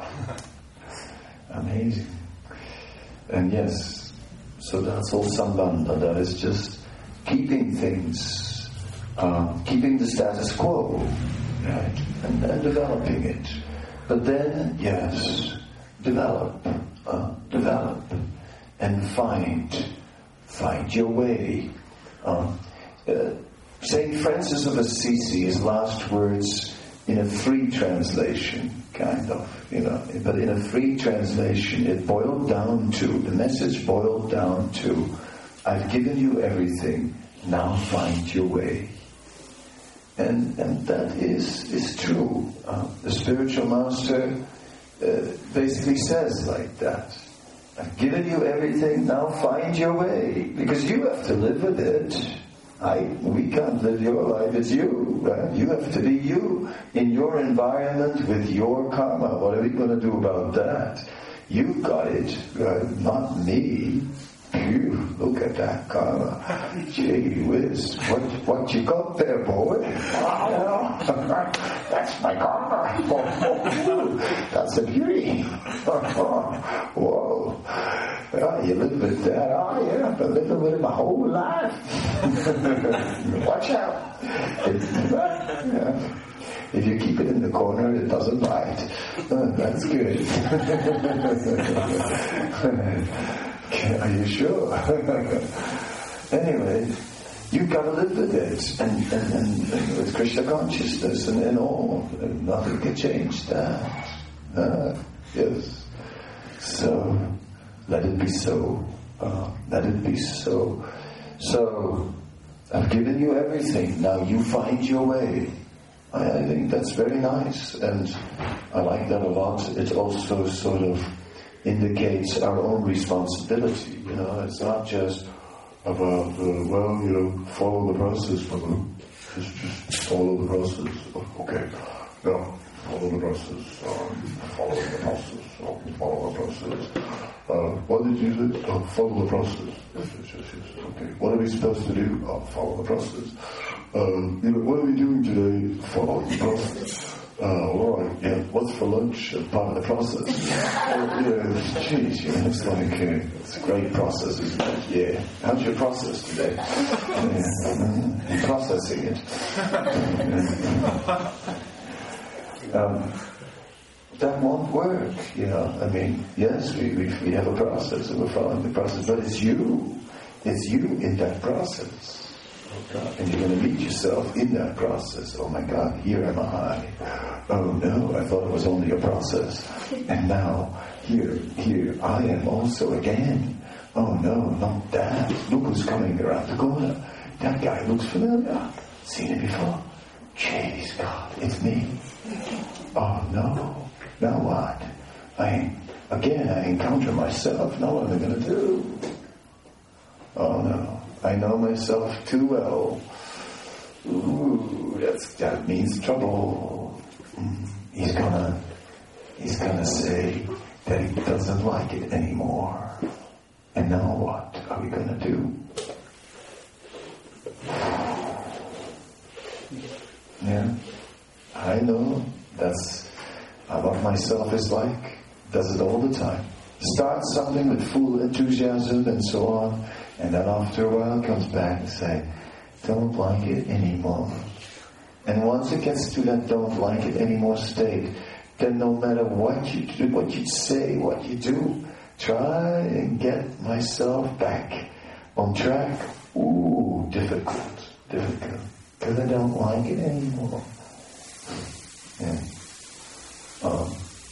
S1: Amazing. And yes, so that's all sambandha. That is just keeping things, uh, keeping the status quo, right, and, and developing it. But then, yes, develop, uh, develop, and find, find your way. Uh, uh, Saint Francis of Assisi, his last words in a free translation, kind of, you know, but in a free translation, it boiled down to, the message boiled down to, I've given you everything, now find your way. And and that is is true. Uh, the spiritual master uh, basically says like that. I've given you everything, now find your way. Because you have to live with it. I, we can't live your life, it's you, right? You have to be you in your environment with your karma. What are we going to do about that? You've got it, right? Not me. Phew, look at that karma. Gee whiz, what, what you got there, boy? That's my karma. That's a beauty. Whoa. Well, you live with that. Oh, yeah, I've been living with it my whole life. Watch out. Yeah. If you keep it in the corner, it doesn't bite. Oh, that's good. Are you sure? Anyway, you've got to live with it, and, and, and, and with Krishna consciousness and, and all. And nothing can change that. Uh, yes. So, let it be so. Uh, let it be so. So, I've given you everything. Now you find your way. I, I think that's very nice, and I like that a lot. It also sort of indicates our own responsibility. You know, it's not just about, uh, well, you know, follow the process, brother. Just, just follow the process. Okay, yeah, follow the process. Um, follow the process. Oh, follow the process. Uh, what did you say? Oh, follow the process. Yes, yes, yes, yes. Okay, what are we supposed to do? Oh, follow the process. Um, you know, what are we doing today? Follow the process. Uh, all right, yeah, what's for lunch? Part of the process. Oh, yeah, geez, you know, it's like, uh, it's a great process, isn't it? Yeah. How's your process today? Yeah. You're processing it. um, that won't work, you know. I mean, yes, we, we, we have a process and we're following the process, but it's you. It's you in that process. And you're going to meet yourself in that process. Oh my God, here am I. Oh no, I thought it was only a process. And now, here, here, I am also again. Oh no, not that. Look who's coming around the corner. That guy looks familiar. Seen it before. Jeez, God, it's me. Oh no. Now what? I, again, I encounter myself. Now what am I going to do? Oh no. I know myself too well. Ooh, that's, that means trouble. He's gonna, he's gonna say that he doesn't like it anymore. And now what are we gonna do? Yeah, I know. That's what myself is like. Does it all the time. Start something with full enthusiasm and so on. And then after a while comes back and say, don't like it anymore. And once it gets to that don't like it anymore state, then no matter what you do, what you say, what you do, try and get myself back on track. Ooh, difficult, difficult. Because I don't like it anymore. Yeah. Um,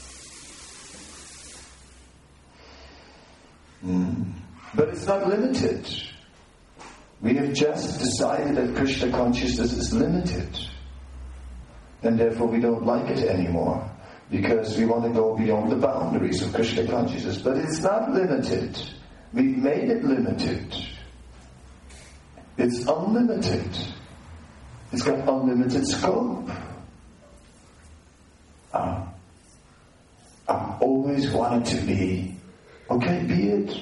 S1: mm. But it's not limited. We have just decided that Krishna consciousness is limited. And therefore we don't like it anymore. Because we want to go beyond the boundaries of Krishna consciousness. But it's not limited. We've made it limited. It's unlimited. It's got unlimited scope. Uh, I've always wanted to be, okay, be it.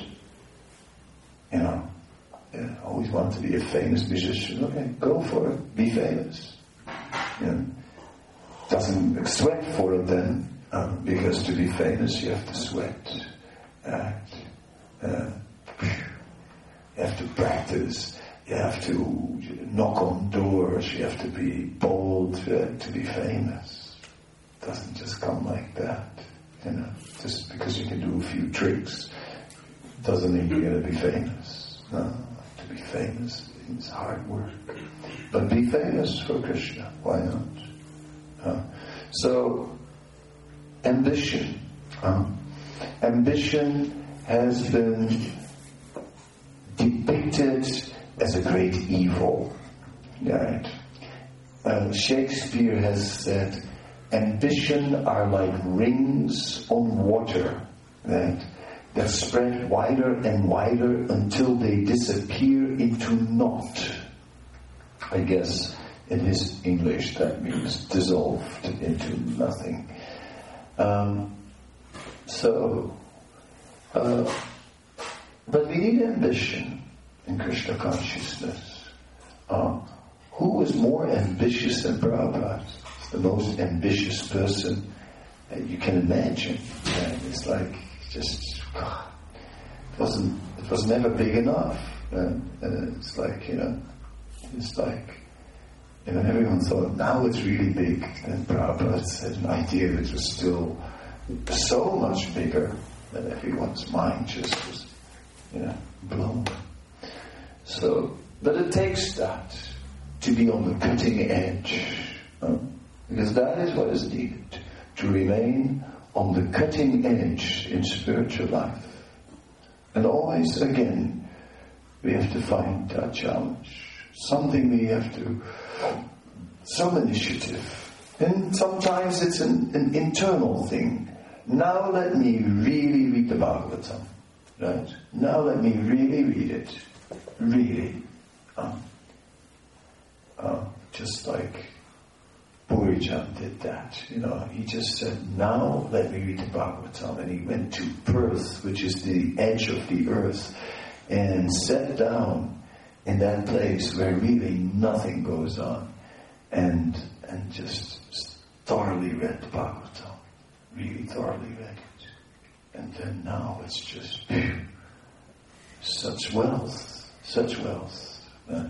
S1: You know, yeah, I always wanted to be a famous musician. Okay, go for it. Be famous. You know, doesn't sweat for it then, um, because to be famous you have to sweat. Uh, uh, you have to practice. You have to knock on doors. You have to be bold uh, to be famous. It doesn't just come like that. You know, just because you can do a few tricks doesn't mean you're going to be famous. No, to be famous is hard work. But be famous for Krishna. Why not? Uh, so, ambition. Uh, ambition has been depicted as a great evil. Right? Uh, Shakespeare has said, ambition are like rings on water, right, that spread wider and wider until they disappear into naught. I guess in his English that means dissolved into nothing. Um, so, uh, but we need ambition in Krishna consciousness. Uh, who was more ambitious than Prabhupada? The most ambitious person that you can imagine. Right? It's like just God, it wasn't. It was never big enough. And, and it's like you know, it's like you know, everyone thought now it's really big. Then Prabhupada had an idea which was still so much bigger that everyone's mind just was, you know, blown. So, but it takes that to be on the cutting edge. Huh? Because that is what is needed, to remain on the cutting edge in spiritual life. And always, again, we have to find that challenge. Something we have to, some initiative. And sometimes it's an, an internal thing. Now let me really read the Bhagavatam. Right? Now let me really read it. Really. Um, uh, just like Purijan did that, you know, he just said, now let me read the Bhagavatam. And he went to Perth, which is the edge of the earth, and sat down in that place where really nothing goes on, and and just thoroughly read the Bhagavatam, really thoroughly read it. And then now it's just phew, such wealth, such wealth. Uh,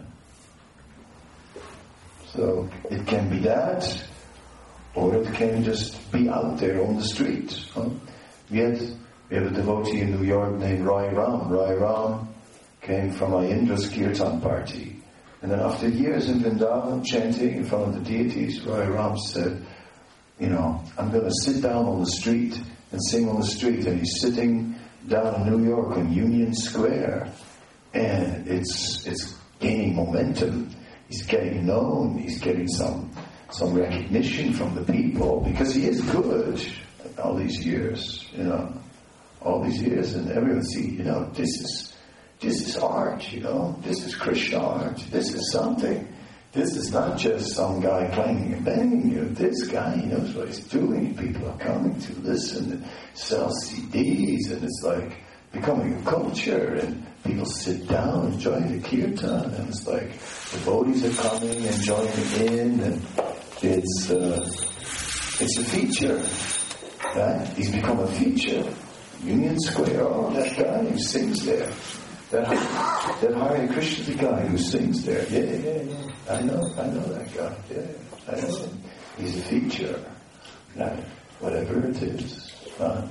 S1: So it can be that, or it can just be out there on the street. Huh? We had we have a devotee in New York named Rai Ram. Rai Ram came from Indra's Kirtan party, and then after years in Vrindavan chanting in front of the deities, Rai Ram said, "You know, I'm going to sit down on the street and sing on the street." And he's sitting down in New York on Union Square, and it's it's gaining momentum. He's getting known, he's getting some some recognition from the people, because he is good all these years, you know, all these years, and everyone see, you know, this is this is art, you know, this is Krishna art, this is something. This is not just some guy clanging and banging, you know, this guy, he knows what he's doing, people are coming to listen and sell C Ds, and it's like becoming a culture, and people sit down and join the kirtan, and it's like devotees are coming and joining in, and it's uh, it's a feature, right? He's become a feature. Union Square, oh, that guy who sings there, that that Hare Krishna guy who sings there, yeah, yeah, yeah, I know, I know that guy, yeah, I know him. He's a feature, right? whatever it is. Uh,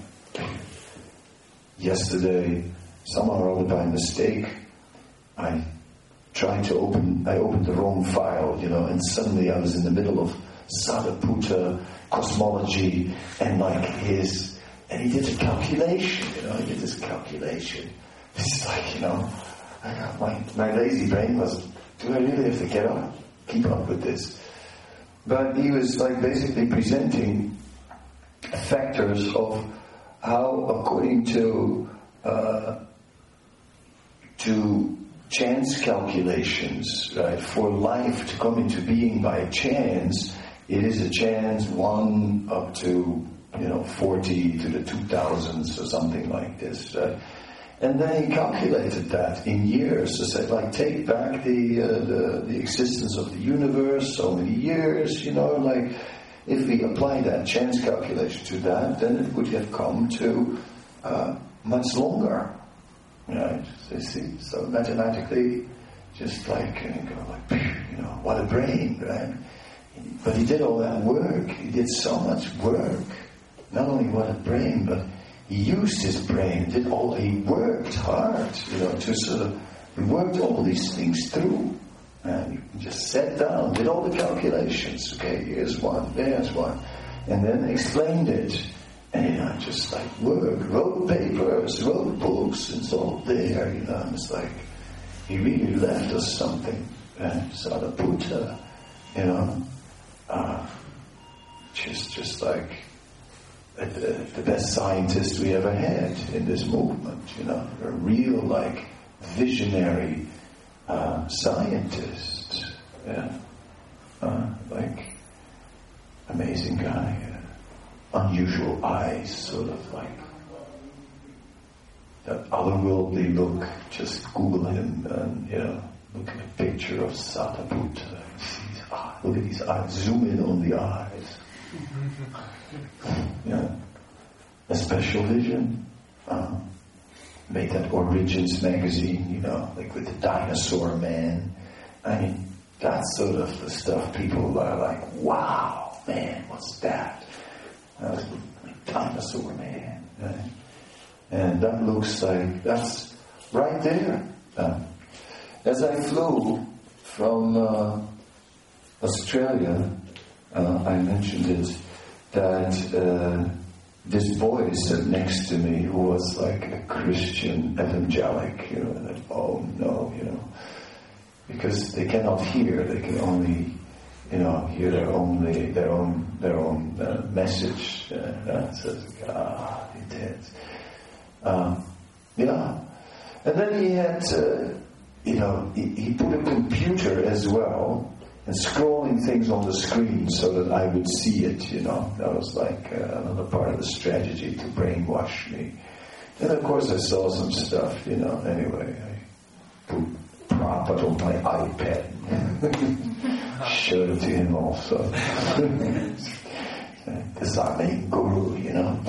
S1: yesterday, somehow or other by mistake, I tried to open, I opened the wrong file, you know, and suddenly I was in the middle of Sariputta cosmology and like his, and he did a calculation, you know, he did this calculation. It's like, you know, I got my, my lazy brain was, do I really have to get up, keep up with this? But he was like basically presenting factors of how, according to uh, to chance calculations, right, for life to come into being by chance, it is a chance one up to, you know, forty to the two thousands or something like this. Right? And then he calculated that in years. So said, like, take back the, uh, the the existence of the universe, so many years, you know, like, if we apply that chance calculation to that, then it would have come to uh, much longer, right? So you see, so mathematically, just like, you know, like, you know, what a brain, right? But he did all that work. He did so much work. Not only what a brain, but he used his brain, did all, he worked hard, you know, to sort of, he worked all these things through. And he just sat down, did all the calculations. Okay, here's one, there's one. And then explained it. And, you know, just like worked, wrote papers, wrote books, and it's all there, you know. And it's like, he really left us something. And Sariputta, you know, uh, just, just like, The, the best scientist we ever had in this movement, you know, a real, like, visionary uh, scientist, yeah, uh, like, amazing guy, uh, unusual eyes, sort of like, that otherworldly look. Just Google him and, you know, look at a picture of Sariputta. Look at these eyes, zoom in on the eyes. Yeah, a special vision. Uh, made that Origins magazine, you know, like with the dinosaur man. I mean, that's sort of the stuff people are like, wow, man, what's that? Uh, like, dinosaur man. Right? And that looks like, that's right there. Uh, as I flew from uh, Australia, uh, I mentioned it, that uh, this boy sat next to me who was like a Christian evangelic, you know, and that, oh no, you know, because they cannot hear, they can only, you know, hear their only their own their own uh, message. Uh, that says, ah, intense. Um, yeah, and then he had, uh, you know, he, he put a computer as well. And scrolling things on the screen so that I would see it, you know. That was like uh, another part of the strategy to brainwash me. And of course I saw some stuff, you know. Anyway, I put Prabhupada on my iPad. Showed it to him also. This is our main guru, you know.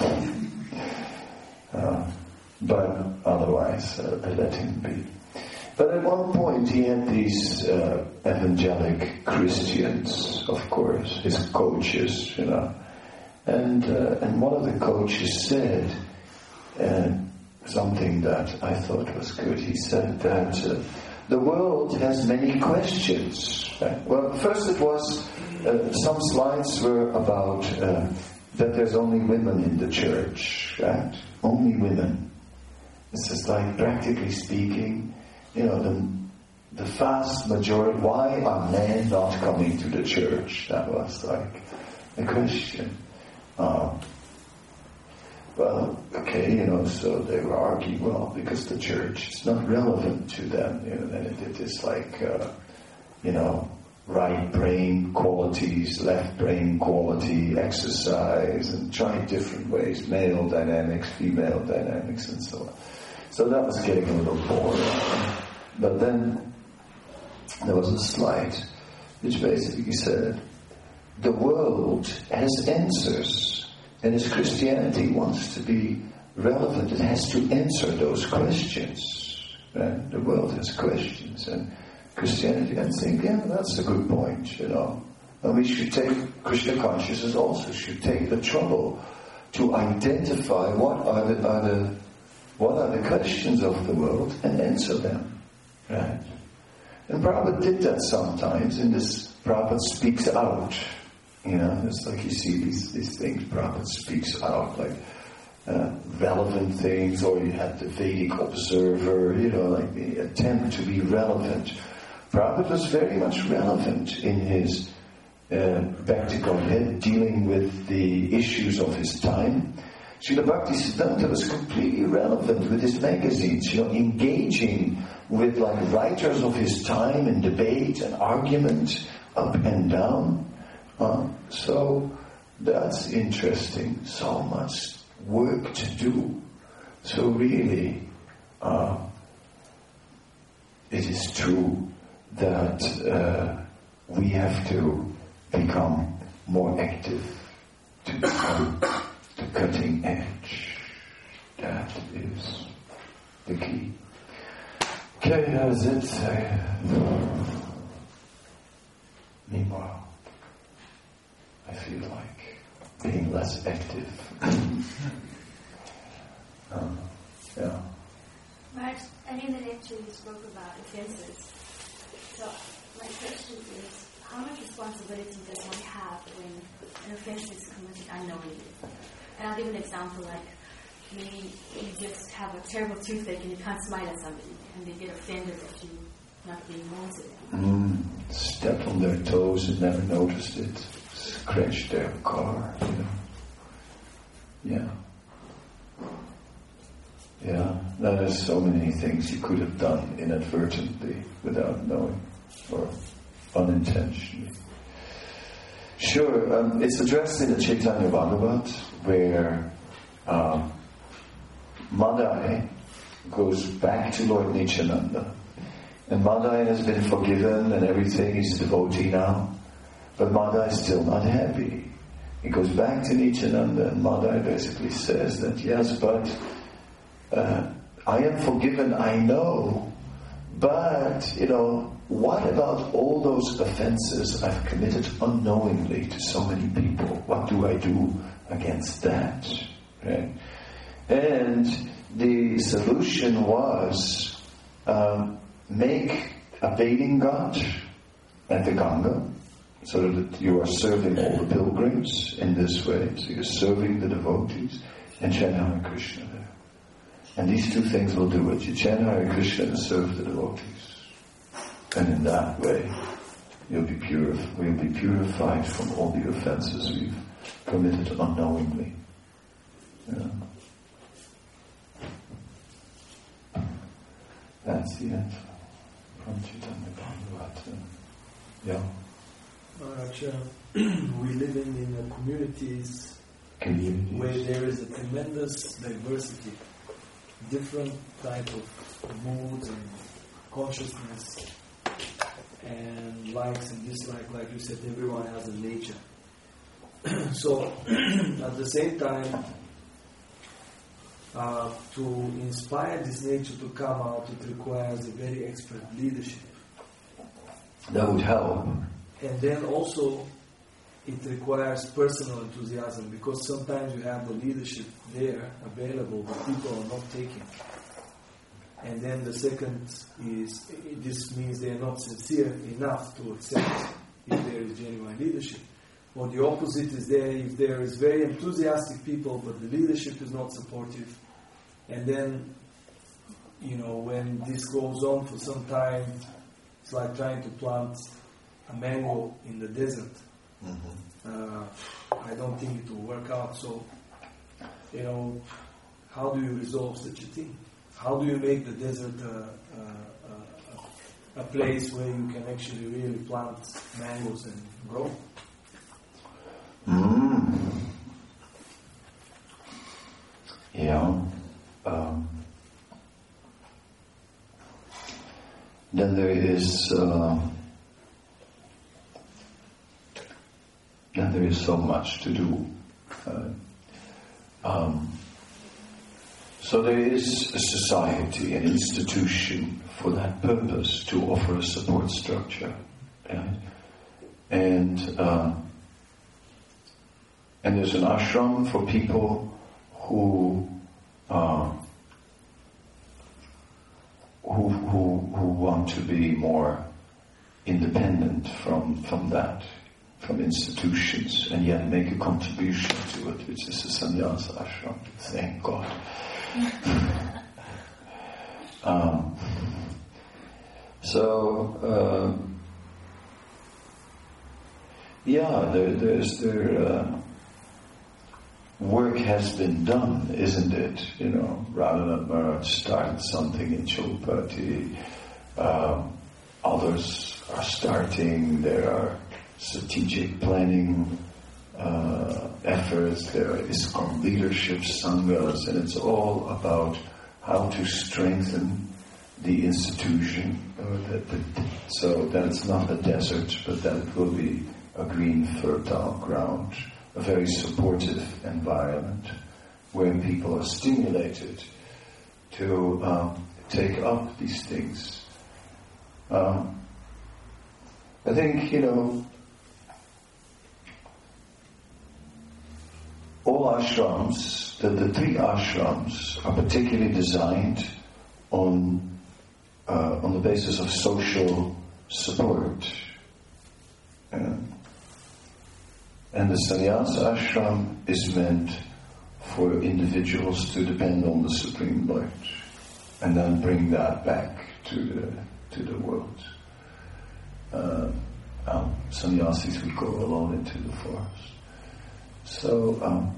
S1: Uh, but otherwise, uh, I let him be. But at one point he had these uh, evangelic Christians, of course, his coaches, you know. And uh, and one of the coaches said uh, something that I thought was good. He said that uh, the world has many questions. Right? Well, first it was, uh, some slides were about uh, that there's only women in the church, right? Only women. This is like, practically speaking, you know, the, the vast majority, why are men not coming to the church? That was like a question. Um, well, okay, you know, so they were arguing, well, because the church is not relevant to them. You know, then it did this like, uh, you know, right brain qualities, left brain quality, exercise, and trying different ways, male dynamics, female dynamics, and so on. So that was getting a little boring. But then there was a slide which basically said, the world has answers, and as Christianity wants to be relevant, it has to answer those questions. Right? The world has questions, and Christianity, I think, yeah, that's a good point, you know. And we should take, Krishna consciousness also should take the trouble to identify what are the, are the what are the questions of the world and answer them. Right? And Prabhupada did that sometimes in this Prabhupada speaks out. You know, it's like you see these, these things, Prabhupada speaks out, like uh, relevant things, or you had the Vedic Observer, you know, like the attempt to be relevant. Prabhupada was very much relevant in his uh, back to Godhead, dealing with the issues of his time. Srila Bhaktisiddhanta was completely relevant with his magazines, you know, engaging with like writers of his time in debate and argument, up and down. Uh, so that's interesting. So much work to do. So really, uh, it is true that uh, we have to become more active, to become the cutting edge. That is the key. Okay, that's it. Uh, meanwhile, I feel like being less active. um, yeah.
S3: Maharaj, I think the lecture you spoke about offenses. So my question is, how much responsibility does one have when an offense is committed unknowingly? And I'll give an example, like maybe you just have a terrible toothache and you can't smile at somebody and they get offended at you not being known to them.
S1: Mm, step on their toes and never noticed it. Scratch their car, you know. Yeah. Yeah, there's so many things you could have done inadvertently without knowing or unintentionally. Sure, um, it's addressed in the Chaitanya Bhagavat where um, Madai goes back to Lord Nityananda. And Madai has been forgiven and everything, he's a devotee now. But Madai is still not happy. He goes back to Nityananda and Madai basically says that, yes, but uh, I am forgiven, I know, but, you know, what about all those offenses I've committed unknowingly to so many people? What do I do against that? Right? And the solution was um, make a bathing ghat at the Ganga, so that you are serving all the pilgrims in this way. So you're serving the devotees and chant Hare Krishna there. And these two things will do it. You chant Hare Krishna and serve the devotees. And in that way, you'll be purif- we'll be purified from all the offenses we've committed unknowingly. Yeah. That's the answer from Chaitanya Bhagavat. Yeah.
S4: Maharaj, uh, we live in, in uh, communities, communities where there is a tremendous diversity, different type of moods and consciousness and likes and dislikes. Like you said, everyone has a nature. So at the same time, uh, to inspire this nature to come out, it requires a very expert leadership.
S1: That would help.
S4: And then also, it requires personal enthusiasm, because sometimes you have the leadership there available, but people are not taking. And then the second is, this means they are not sincere enough to accept if there is genuine leadership. Or the opposite is there, if there is very enthusiastic people, but the leadership is not supportive. And then, you know, when this goes on for some time, it's like trying to plant a mango in the desert. Mm-hmm. Uh, I don't think it will work out. So, you know, how do you resolve such a thing? How do you make the desert a, a, a, a place where you can actually really plant mangoes and grow?
S1: Mm. Yeah. Um, then there is uh, then there is so much to do. Uh, um, so there is a society, an institution for that purpose, to offer a support structure. Right? and uh, and there's an ashram for people who uh, who who who want to be more independent from from that, from institutions, and yet make a contribution to it, which is a sannyasa ashram. Thank God. um, so. Uh, Yeah, there, there's there uh, work has been done, isn't it? You know, Radhanath Maharaj started something in Chowpatty. Um, others are starting. There are strategic planning uh, efforts. There are ISKCON leadership sanghas, and it's all about how to strengthen the institution, uh, that, that, so that it's not a desert, but that it will be a green, fertile ground, a very supportive environment where people are stimulated to um, take up these things. Um, I think, you know, all ashrams, the, the three ashrams are particularly designed on uh, on the basis of social support. Uh, And the sannyasa ashram is meant for individuals to depend on the Supreme Lord and then bring that back to the to the world. Uh, um, sannyasis would go alone into the forest. So um,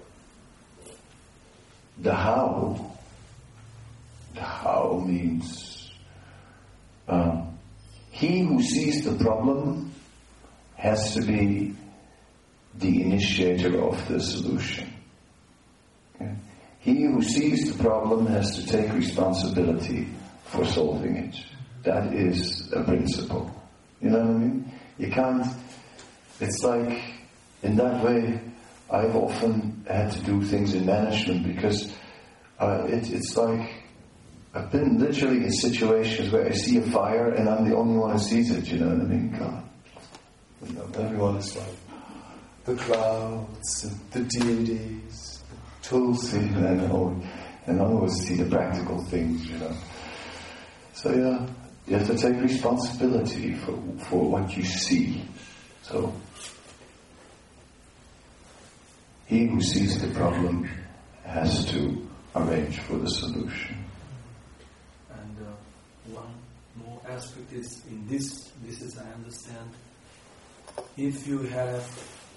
S1: the how, the how means um, he who sees the problem has to be the initiator of the solution. Okay? He who sees the problem has to take responsibility for solving it. That is a principle. You know what I mean? You can't, it's like, in that way, I've often had to do things in management because uh, it, it's like, I've been literally in situations where I see a fire and I'm the only one who sees it, you know what I mean? God. You know, everyone is like, the clouds, and the deities, the Tulsi, and all, and I always see the practical things, you know. So yeah, you have to take responsibility for for what you see. So he who sees the problem has to arrange for the solution.
S4: And uh, one more aspect is in this. This is I understand. If you have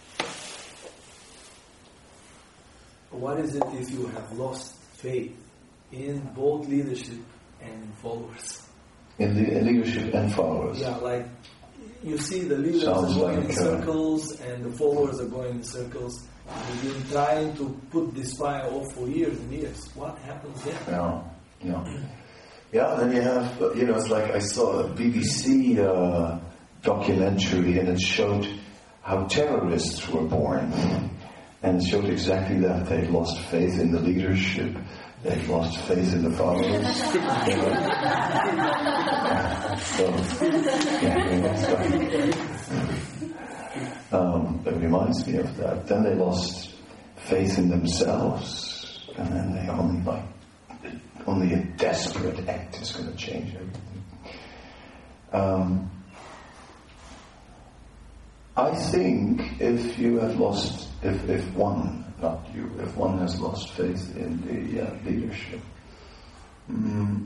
S4: What is it if you have lost faith in both leadership and in followers?
S1: In the in leadership and followers?
S4: Yeah, like you see the leaders
S1: Sounds
S4: are going
S1: like,
S4: in circles and the followers are going in circles. You've been trying to put this fire off for years and years. What happens then?
S1: Yeah, yeah. Yeah, then you have, you know, it's like I saw a B B C uh, documentary and it showed how terrorists were born. And it showed exactly that. They'd lost faith in the leadership. They'd lost faith in the followers. so, yeah, that's right. um, it reminds me of that. Then they lost faith in themselves. And then they only like, only a desperate act is going to change everything. Um, I think if you have lost, if, if one, not you, if one has lost faith in the uh, leadership, mm,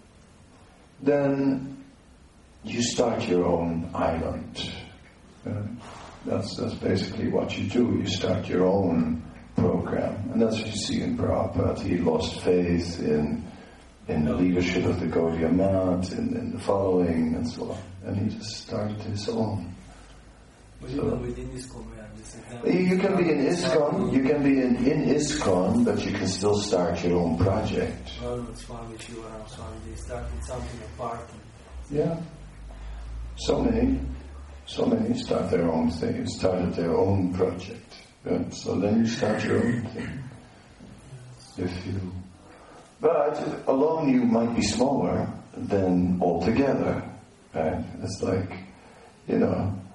S1: then you start your own island. Uh, that's that's basically what you do. You start your own program, and that's what you see in Prabhupada. He lost faith in in the leadership of the Gaudiya Math, in, in the following, and so on, and he just started his own.
S4: But
S1: So,
S4: even within ISKCON, we have this example.
S1: you can be in ISKCON, you can be in, in ISKCON, but you can still start your own project.
S4: Well, Swami Shivaram Swami, they started something apart.
S1: Yeah. So many, so many start their own thing, started their own project. Yeah? So then you start your own thing. If you, but alone you might be smaller than all together. Right? It's like, you know,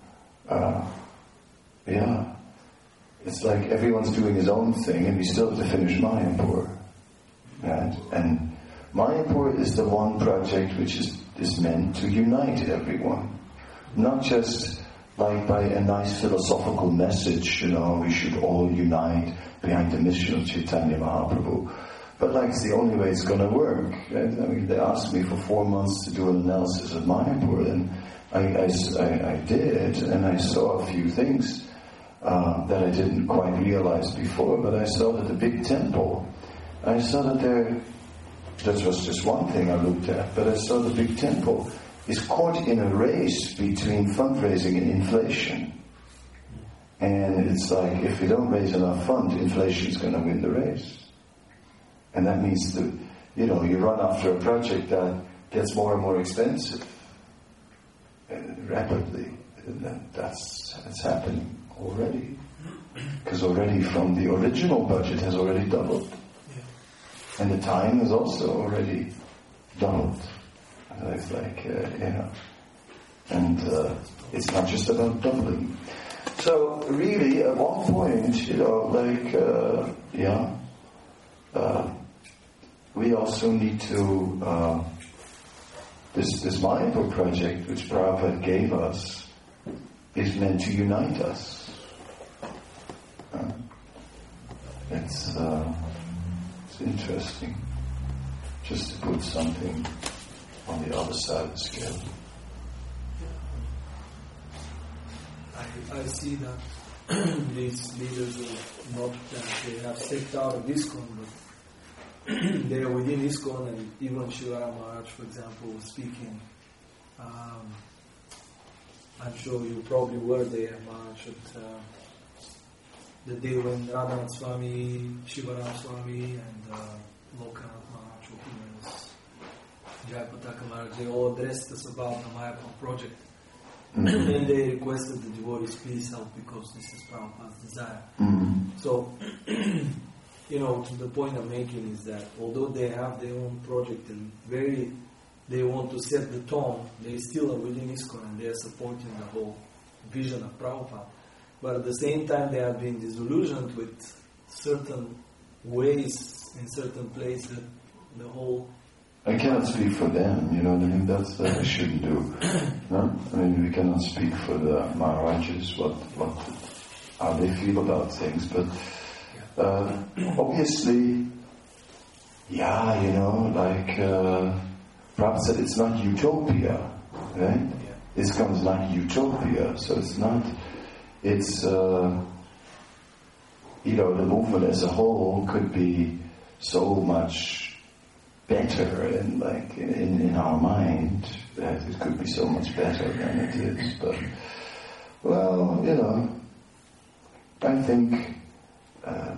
S1: uh, yeah, it's like everyone's doing his own thing, and we still have to finish Mayapur. Right? And Mayapur is the one project which is, is meant to unite everyone. Not just like by a nice philosophical message, you know, we should all unite behind the mission of Chaitanya Mahaprabhu. But like it's the only way it's going to work. Right? I mean, they asked me for four months to do an analysis of Mayapur, and I, I, I, I did, and I saw a few things uh, that I didn't quite realize before, but I saw that the big temple, I saw that there, that was just one thing I looked at, but I saw the big temple is caught in a race between fundraising and inflation. And it's like, if we don't raise enough funds, inflation is going to win the race. And that means that, you know, you run after a project that gets more and more expensive and rapidly. And that's, that's happening already. Because already from the original budget has already doubled. And the time has also already doubled. And it's like, uh, you know, and uh, it's not just about doubling. So really, at one point, you know, like, uh, yeah, uh, we also need to, uh, this, this Mayapur project, which Prabhupada gave us, is meant to unite us. Uh, it's, uh, it's interesting, just to put something on the other side of the scale.
S4: I, I see that these leaders are not that they have stepped out of ISKCON, but they are within ISKCON, and even Shivara Maharaj, for example, was speaking. Um, I'm sure you probably were there, Maharaj, at uh, the day when Radhanath Swami, Shivaram Swami, and uh, Lokanath Maharaj, Jayapataka Maharaj, they all addressed us about the Mayapur project. Mm-hmm. And they requested the devotees, please help, because this is Prabhupada's desire.
S1: Mm-hmm.
S4: So, you know, the point I'm making is that although they have their own project and very, they want to set the tone, they still are within ISKCON and they are supporting the whole vision of Prabhupada. But at the same time, they have been disillusioned with certain ways in certain places, the whole...
S1: I cannot speak for them, you know what I mean? That's what I shouldn't do. No? I mean, we cannot speak for the Maharajas, what, what, how they feel about things, but uh, obviously, yeah, you know, like uh, Prabhupada said, it's not utopia, right? This comes like utopia, so it's not, it's, uh, you know, the movement as a whole could be so much better and like in, in our mind that it could be so much better than it is, but well, you know, I think uh,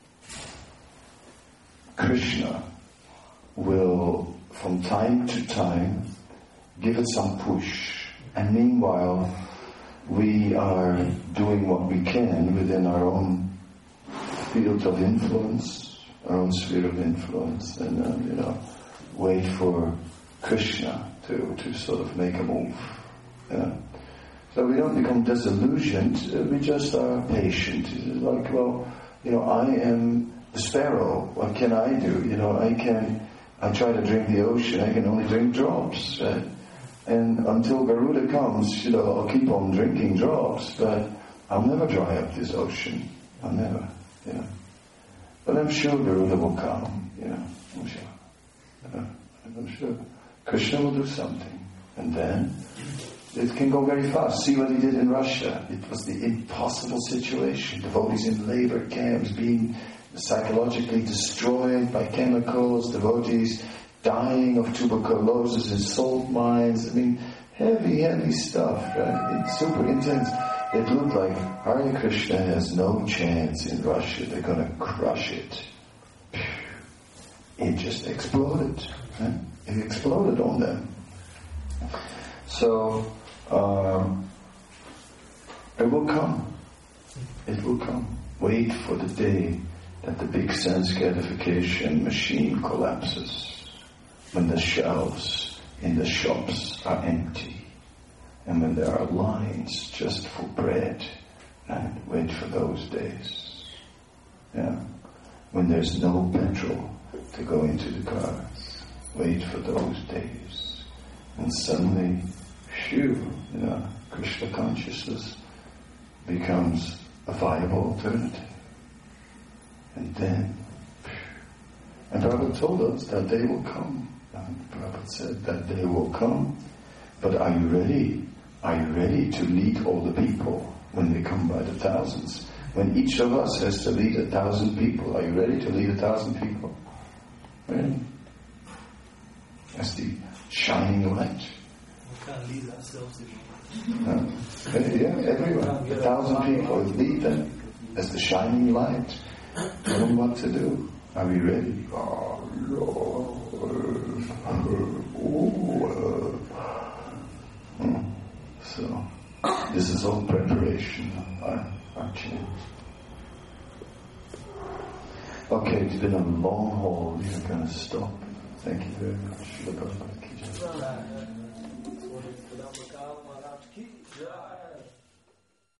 S1: Krishna will from time to time give it some push, and meanwhile we are doing what we can within our own field of influence, our own sphere of influence, and uh, you know, wait for Krishna to, to sort of make a move. You know? So we don't become disillusioned, we just are patient. It's like, well, you know, I am the sparrow, what can I do? You know, I can, I try to drink the ocean, I can only drink drops. Right? And until Garuda comes, you know, I'll keep on drinking drops, but I'll never dry up this ocean. I'll never, you know. But I'm sure Garuda will come, you know, I'm sure. Uh, I'm sure Krishna will do something. And then it can go very fast. See what he did in Russia. It was the impossible situation. Devotees in labor camps being psychologically destroyed by chemicals, devotees dying of tuberculosis in salt mines. I mean, heavy, heavy stuff, right? It's super intense. It looked like Hare Krishna has no chance in Russia. They're going to crush it. It just exploded. Right? It exploded on them. So, um, it will come. It will come. Wait for the day that the big sense gratification machine collapses. When the shelves in the shops are empty. And when there are lines just for bread, right? Wait for those days. Yeah. When there's no petrol to go into the cars, wait for those days. And suddenly, phew, you know, Krishna consciousness becomes a viable alternative. And then, phew. And Prabhupada told us that day will come. And Prabhupada said that day will come. But are you ready? Are you ready to lead all the people when they come by the thousands? When each of us has to lead a thousand people, are you ready to lead a thousand people? Ready? That's the shining light.
S4: We can't lead ourselves
S1: Uh, yeah, everyone. A thousand people, lead them as the shining light. Tell them what to do. Are we ready? Oh, Lord. Oh, uh. hmm. So, this is all preparation, our, our change. Okay, it's been a long haul. We're going to stop. Thank you very much. Shila Prabhupada ki jai.